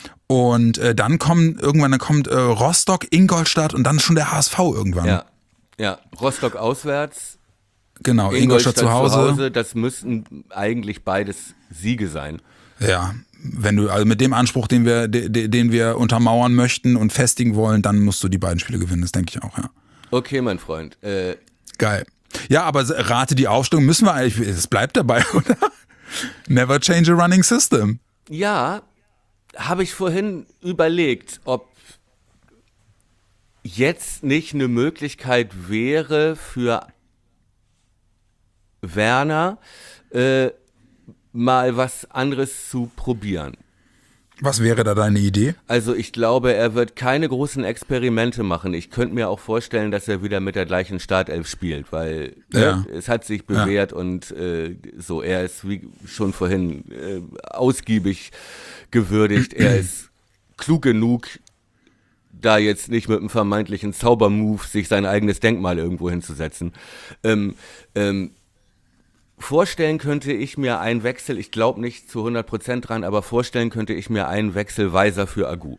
Und äh, dann kommen irgendwann, dann kommt äh, Rostock, Ingolstadt und dann schon der H S V irgendwann. ja, Ja, Rostock auswärts, Genau, Ingolstadt, Ingolstadt zu Hause. zu Hause. Das müssten eigentlich beides Siege sein. Ja, wenn du, also mit dem Anspruch, den wir, den, den wir untermauern möchten und festigen wollen, dann musst du die beiden Spiele gewinnen, das denke ich auch, ja. Okay, mein Freund. Äh, Geil. Ja, aber rate die Aufstellung, müssen wir eigentlich, es bleibt dabei, oder? Never change a running system. Ja, habe ich vorhin überlegt, ob jetzt nicht eine Möglichkeit wäre für Werner, äh, mal was anderes zu probieren. Was wäre da deine Idee? Also ich glaube, er wird keine großen Experimente machen. Ich könnte mir auch vorstellen, dass er wieder mit der gleichen Startelf spielt, weil ja. ne, es hat sich bewährt ja. und äh, so, er ist wie schon vorhin äh, ausgiebig gewürdigt. Er ist klug genug, da jetzt nicht mit einem vermeintlichen Zaubermove sich sein eigenes Denkmal irgendwo hinzusetzen. Ähm, ähm, Vorstellen könnte ich mir einen Wechsel, ich glaube nicht zu hundert Prozent dran, aber vorstellen könnte ich mir einen Wechsel Weiser für Agu.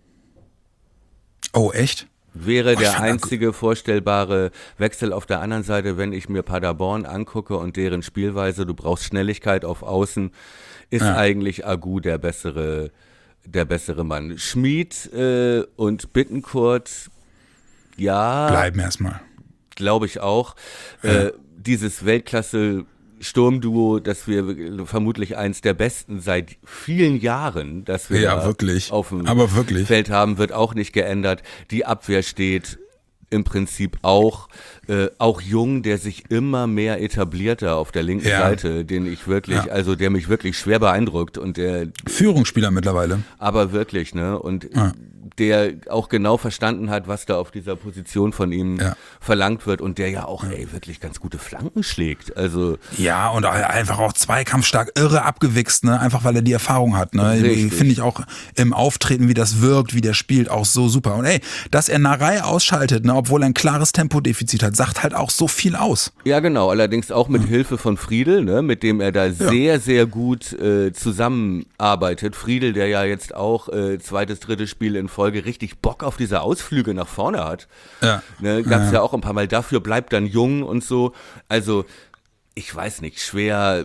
Oh, echt? Wäre oh, der einzige Agu. vorstellbare Wechsel. Auf der anderen Seite, wenn ich mir Paderborn angucke und deren Spielweise, du brauchst Schnelligkeit auf Außen, ist ja. eigentlich Agu der bessere, der bessere Mann. Schmid äh, und Bittencourt, ja. Bleiben erstmal. Glaube ich auch. Ja. Äh, dieses Weltklasse Sturmduo, das wir vermutlich eins der besten seit vielen Jahren, das wir ja, wirklich. auf dem Aber wirklich. Feld haben, wird auch nicht geändert. Die Abwehr steht im Prinzip auch, äh, auch Jung, der sich immer mehr etabliert da auf der linken ja. Seite, den ich wirklich, ja. also der mich wirklich schwer beeindruckt und der Führungsspieler mittlerweile. Aber wirklich, ne? Und ja. der auch genau verstanden hat, was da auf dieser Position von ihm ja. verlangt wird und der ja auch ja. ey, wirklich ganz gute Flanken schlägt. Also ja, und einfach auch zweikampfstark, irre abgewichst, ne? Einfach weil er die Erfahrung hat. Ne? Finde ich auch im Auftreten, wie das wirkt, wie der spielt, auch so super. Und ey, dass er Narei ausschaltet, ne? Obwohl er ein klares Tempodefizit hat, sagt halt auch so viel aus. Ja, genau. Allerdings auch mit ja. Hilfe von Friedel, ne? Mit dem er da ja. sehr, sehr gut äh, zusammenarbeitet. Friedel, der ja jetzt auch äh, zweites, drittes Spiel in Folge richtig Bock auf diese Ausflüge nach vorne hat. Ja. Ne, gab es ja. ja auch ein paar Mal. Dafür bleibt dann Jung und so. Also, ich weiß nicht, schwer.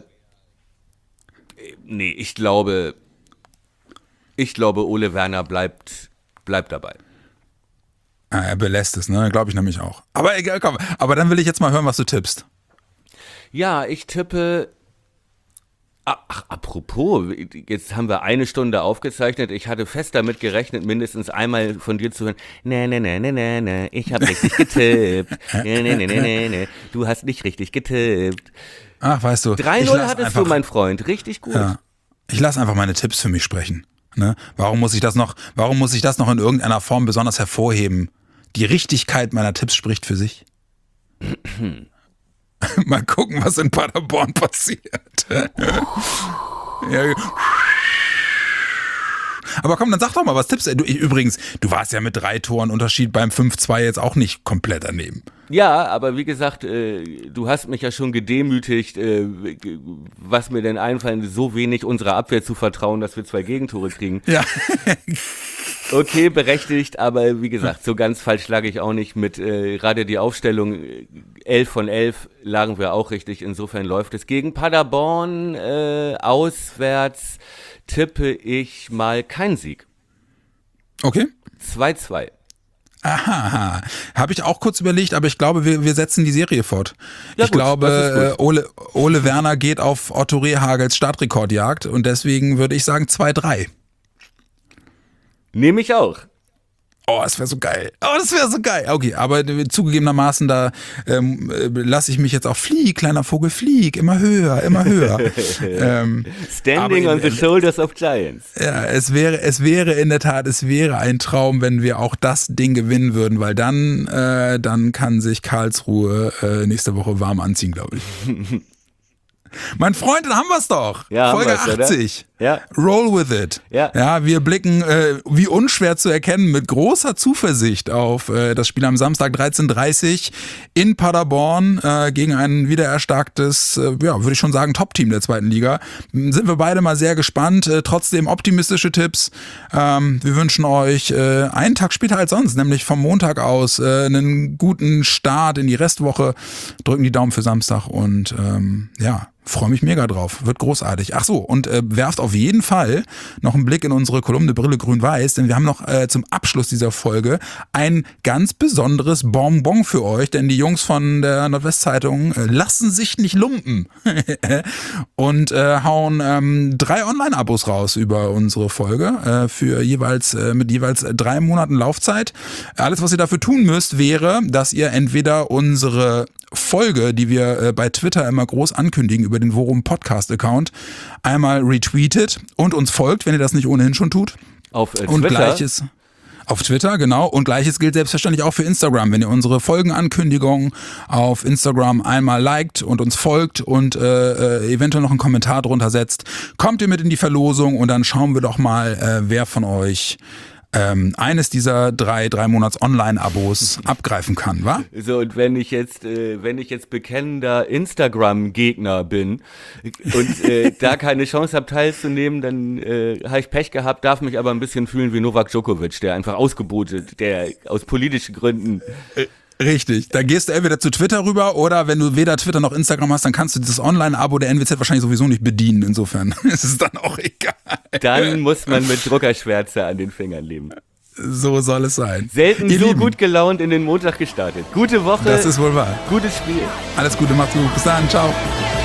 Nee, ich glaube, ich glaube, Ole Werner bleibt, bleibt dabei. Ja, er belässt es, ne? Glaube ich nämlich auch. Aber egal, komm. Aber dann will ich jetzt mal hören, was du tippst. Ja, ich tippe. Ach, apropos, jetzt haben wir eine Stunde aufgezeichnet. Ich hatte fest damit gerechnet, mindestens einmal von dir zu hören. Nee, nee, nee, nee, nee, nee, ich habe richtig getippt. Nee, nee, nee, nee, nee, nee, du hast nicht richtig getippt. Ach, weißt du. drei null hattest einfach, du, mein Freund, richtig gut. Ja, ich lasse einfach meine Tipps für mich sprechen. Ne? Warum muss ich das noch, warum muss ich das noch in irgendeiner Form besonders hervorheben? Die Richtigkeit meiner Tipps spricht für sich. Mal gucken, was in Paderborn passiert. Ja. Aber komm, dann sag doch mal, was tippst du? du? Übrigens, du warst ja mit drei Toren Unterschied beim fünf zwei jetzt auch nicht komplett daneben. Ja, aber wie gesagt, äh, du hast mich ja schon gedemütigt, äh, was mir denn einfallen, so wenig unserer Abwehr zu vertrauen, dass wir zwei Gegentore kriegen. Ja. Okay, berechtigt, aber wie gesagt, so ganz falsch lag ich auch nicht mit, äh, gerade die Aufstellung, elf von elf lagen wir auch richtig, insofern läuft es. Gegen Paderborn äh, auswärts tippe ich mal keinen Sieg. Okay. zwei zwei. Aha, habe ich auch kurz überlegt, aber ich glaube, wir, wir setzen die Serie fort. Ja, ich gut, glaube, Ole, Ole Werner geht auf Otto Rehhagels Startrekordjagd und deswegen würde ich sagen zwei drei. Nehme ich auch. Oh, das wäre so geil. Oh, das wäre so geil. Okay, aber zugegebenermaßen, da ähm, lasse ich mich jetzt auch flieg, kleiner Vogel, flieg, immer höher, immer höher. ähm, Standing on the shoulders of giants. Ja, es wäre, es wäre in der Tat, es wäre ein Traum, wenn wir auch das Ding gewinnen würden, weil dann, äh, dann kann sich Karlsruhe äh, nächste Woche warm anziehen, glaube ich. Mein Freund, dann haben wir's doch. Ja, Folge haben wir's, achtzig. Oder? Ja. Roll with it. Ja. Ja, wir blicken, äh, wie unschwer zu erkennen, mit großer Zuversicht auf äh, das Spiel am Samstag dreizehn Uhr dreißig in Paderborn äh, gegen ein wieder erstarktes, äh, ja, würde ich schon sagen, Top-Team der zweiten Liga. Sind wir beide mal sehr gespannt. Äh, trotzdem optimistische Tipps. Ähm, wir wünschen euch äh, einen Tag später als sonst, nämlich vom Montag aus, äh, einen guten Start in die Restwoche. Drücken die Daumen für Samstag und ähm, ja, freue mich mega drauf. Wird großartig. Ach so, und äh, werft auf jeden Fall noch einen Blick in unsere Kolumne Brille Grün-Weiß, denn wir haben noch äh, zum Abschluss dieser Folge ein ganz besonderes Bonbon für euch, denn die Jungs von der Nordwestzeitung äh, lassen sich nicht lumpen und äh, hauen ähm, drei Online-Abos raus über unsere Folge äh, für jeweils äh, mit jeweils drei Monaten Laufzeit. Alles, was ihr dafür tun müsst, wäre, dass ihr entweder unsere Folge, die wir äh, bei Twitter immer groß ankündigen über den Worum Podcast Account, einmal retweetet und uns folgt, wenn ihr das nicht ohnehin schon tut. Auf äh, und Twitter? Gleiches auf Twitter, genau. Und Gleiches gilt selbstverständlich auch für Instagram. Wenn ihr unsere Folgenankündigungen auf Instagram einmal liked und uns folgt und äh, äh, eventuell noch einen Kommentar drunter setzt, kommt ihr mit in die Verlosung und dann schauen wir doch mal, äh, wer von euch Ähm, eines dieser drei, drei Monats Online-Abos abgreifen kann, wa? So, und wenn ich jetzt, äh, wenn ich jetzt bekennender Instagram-Gegner bin und äh, da keine Chance habe teilzunehmen, dann äh, habe ich Pech gehabt, darf mich aber ein bisschen fühlen wie Novak Djokovic, der einfach ausgebotet, der aus politischen Gründen... Richtig, da gehst du entweder zu Twitter rüber oder wenn du weder Twitter noch Instagram hast, dann kannst du dieses Online-Abo der N W Z wahrscheinlich sowieso nicht bedienen. Insofern ist es dann auch egal. Dann muss man mit Druckerschwärze an den Fingern leben. So soll es sein. Selten Ihr so Lieben, gut gelaunt in den Montag gestartet. Gute Woche. Das ist wohl wahr. Gutes Spiel. Alles Gute, macht's gut. Bis dann, ciao.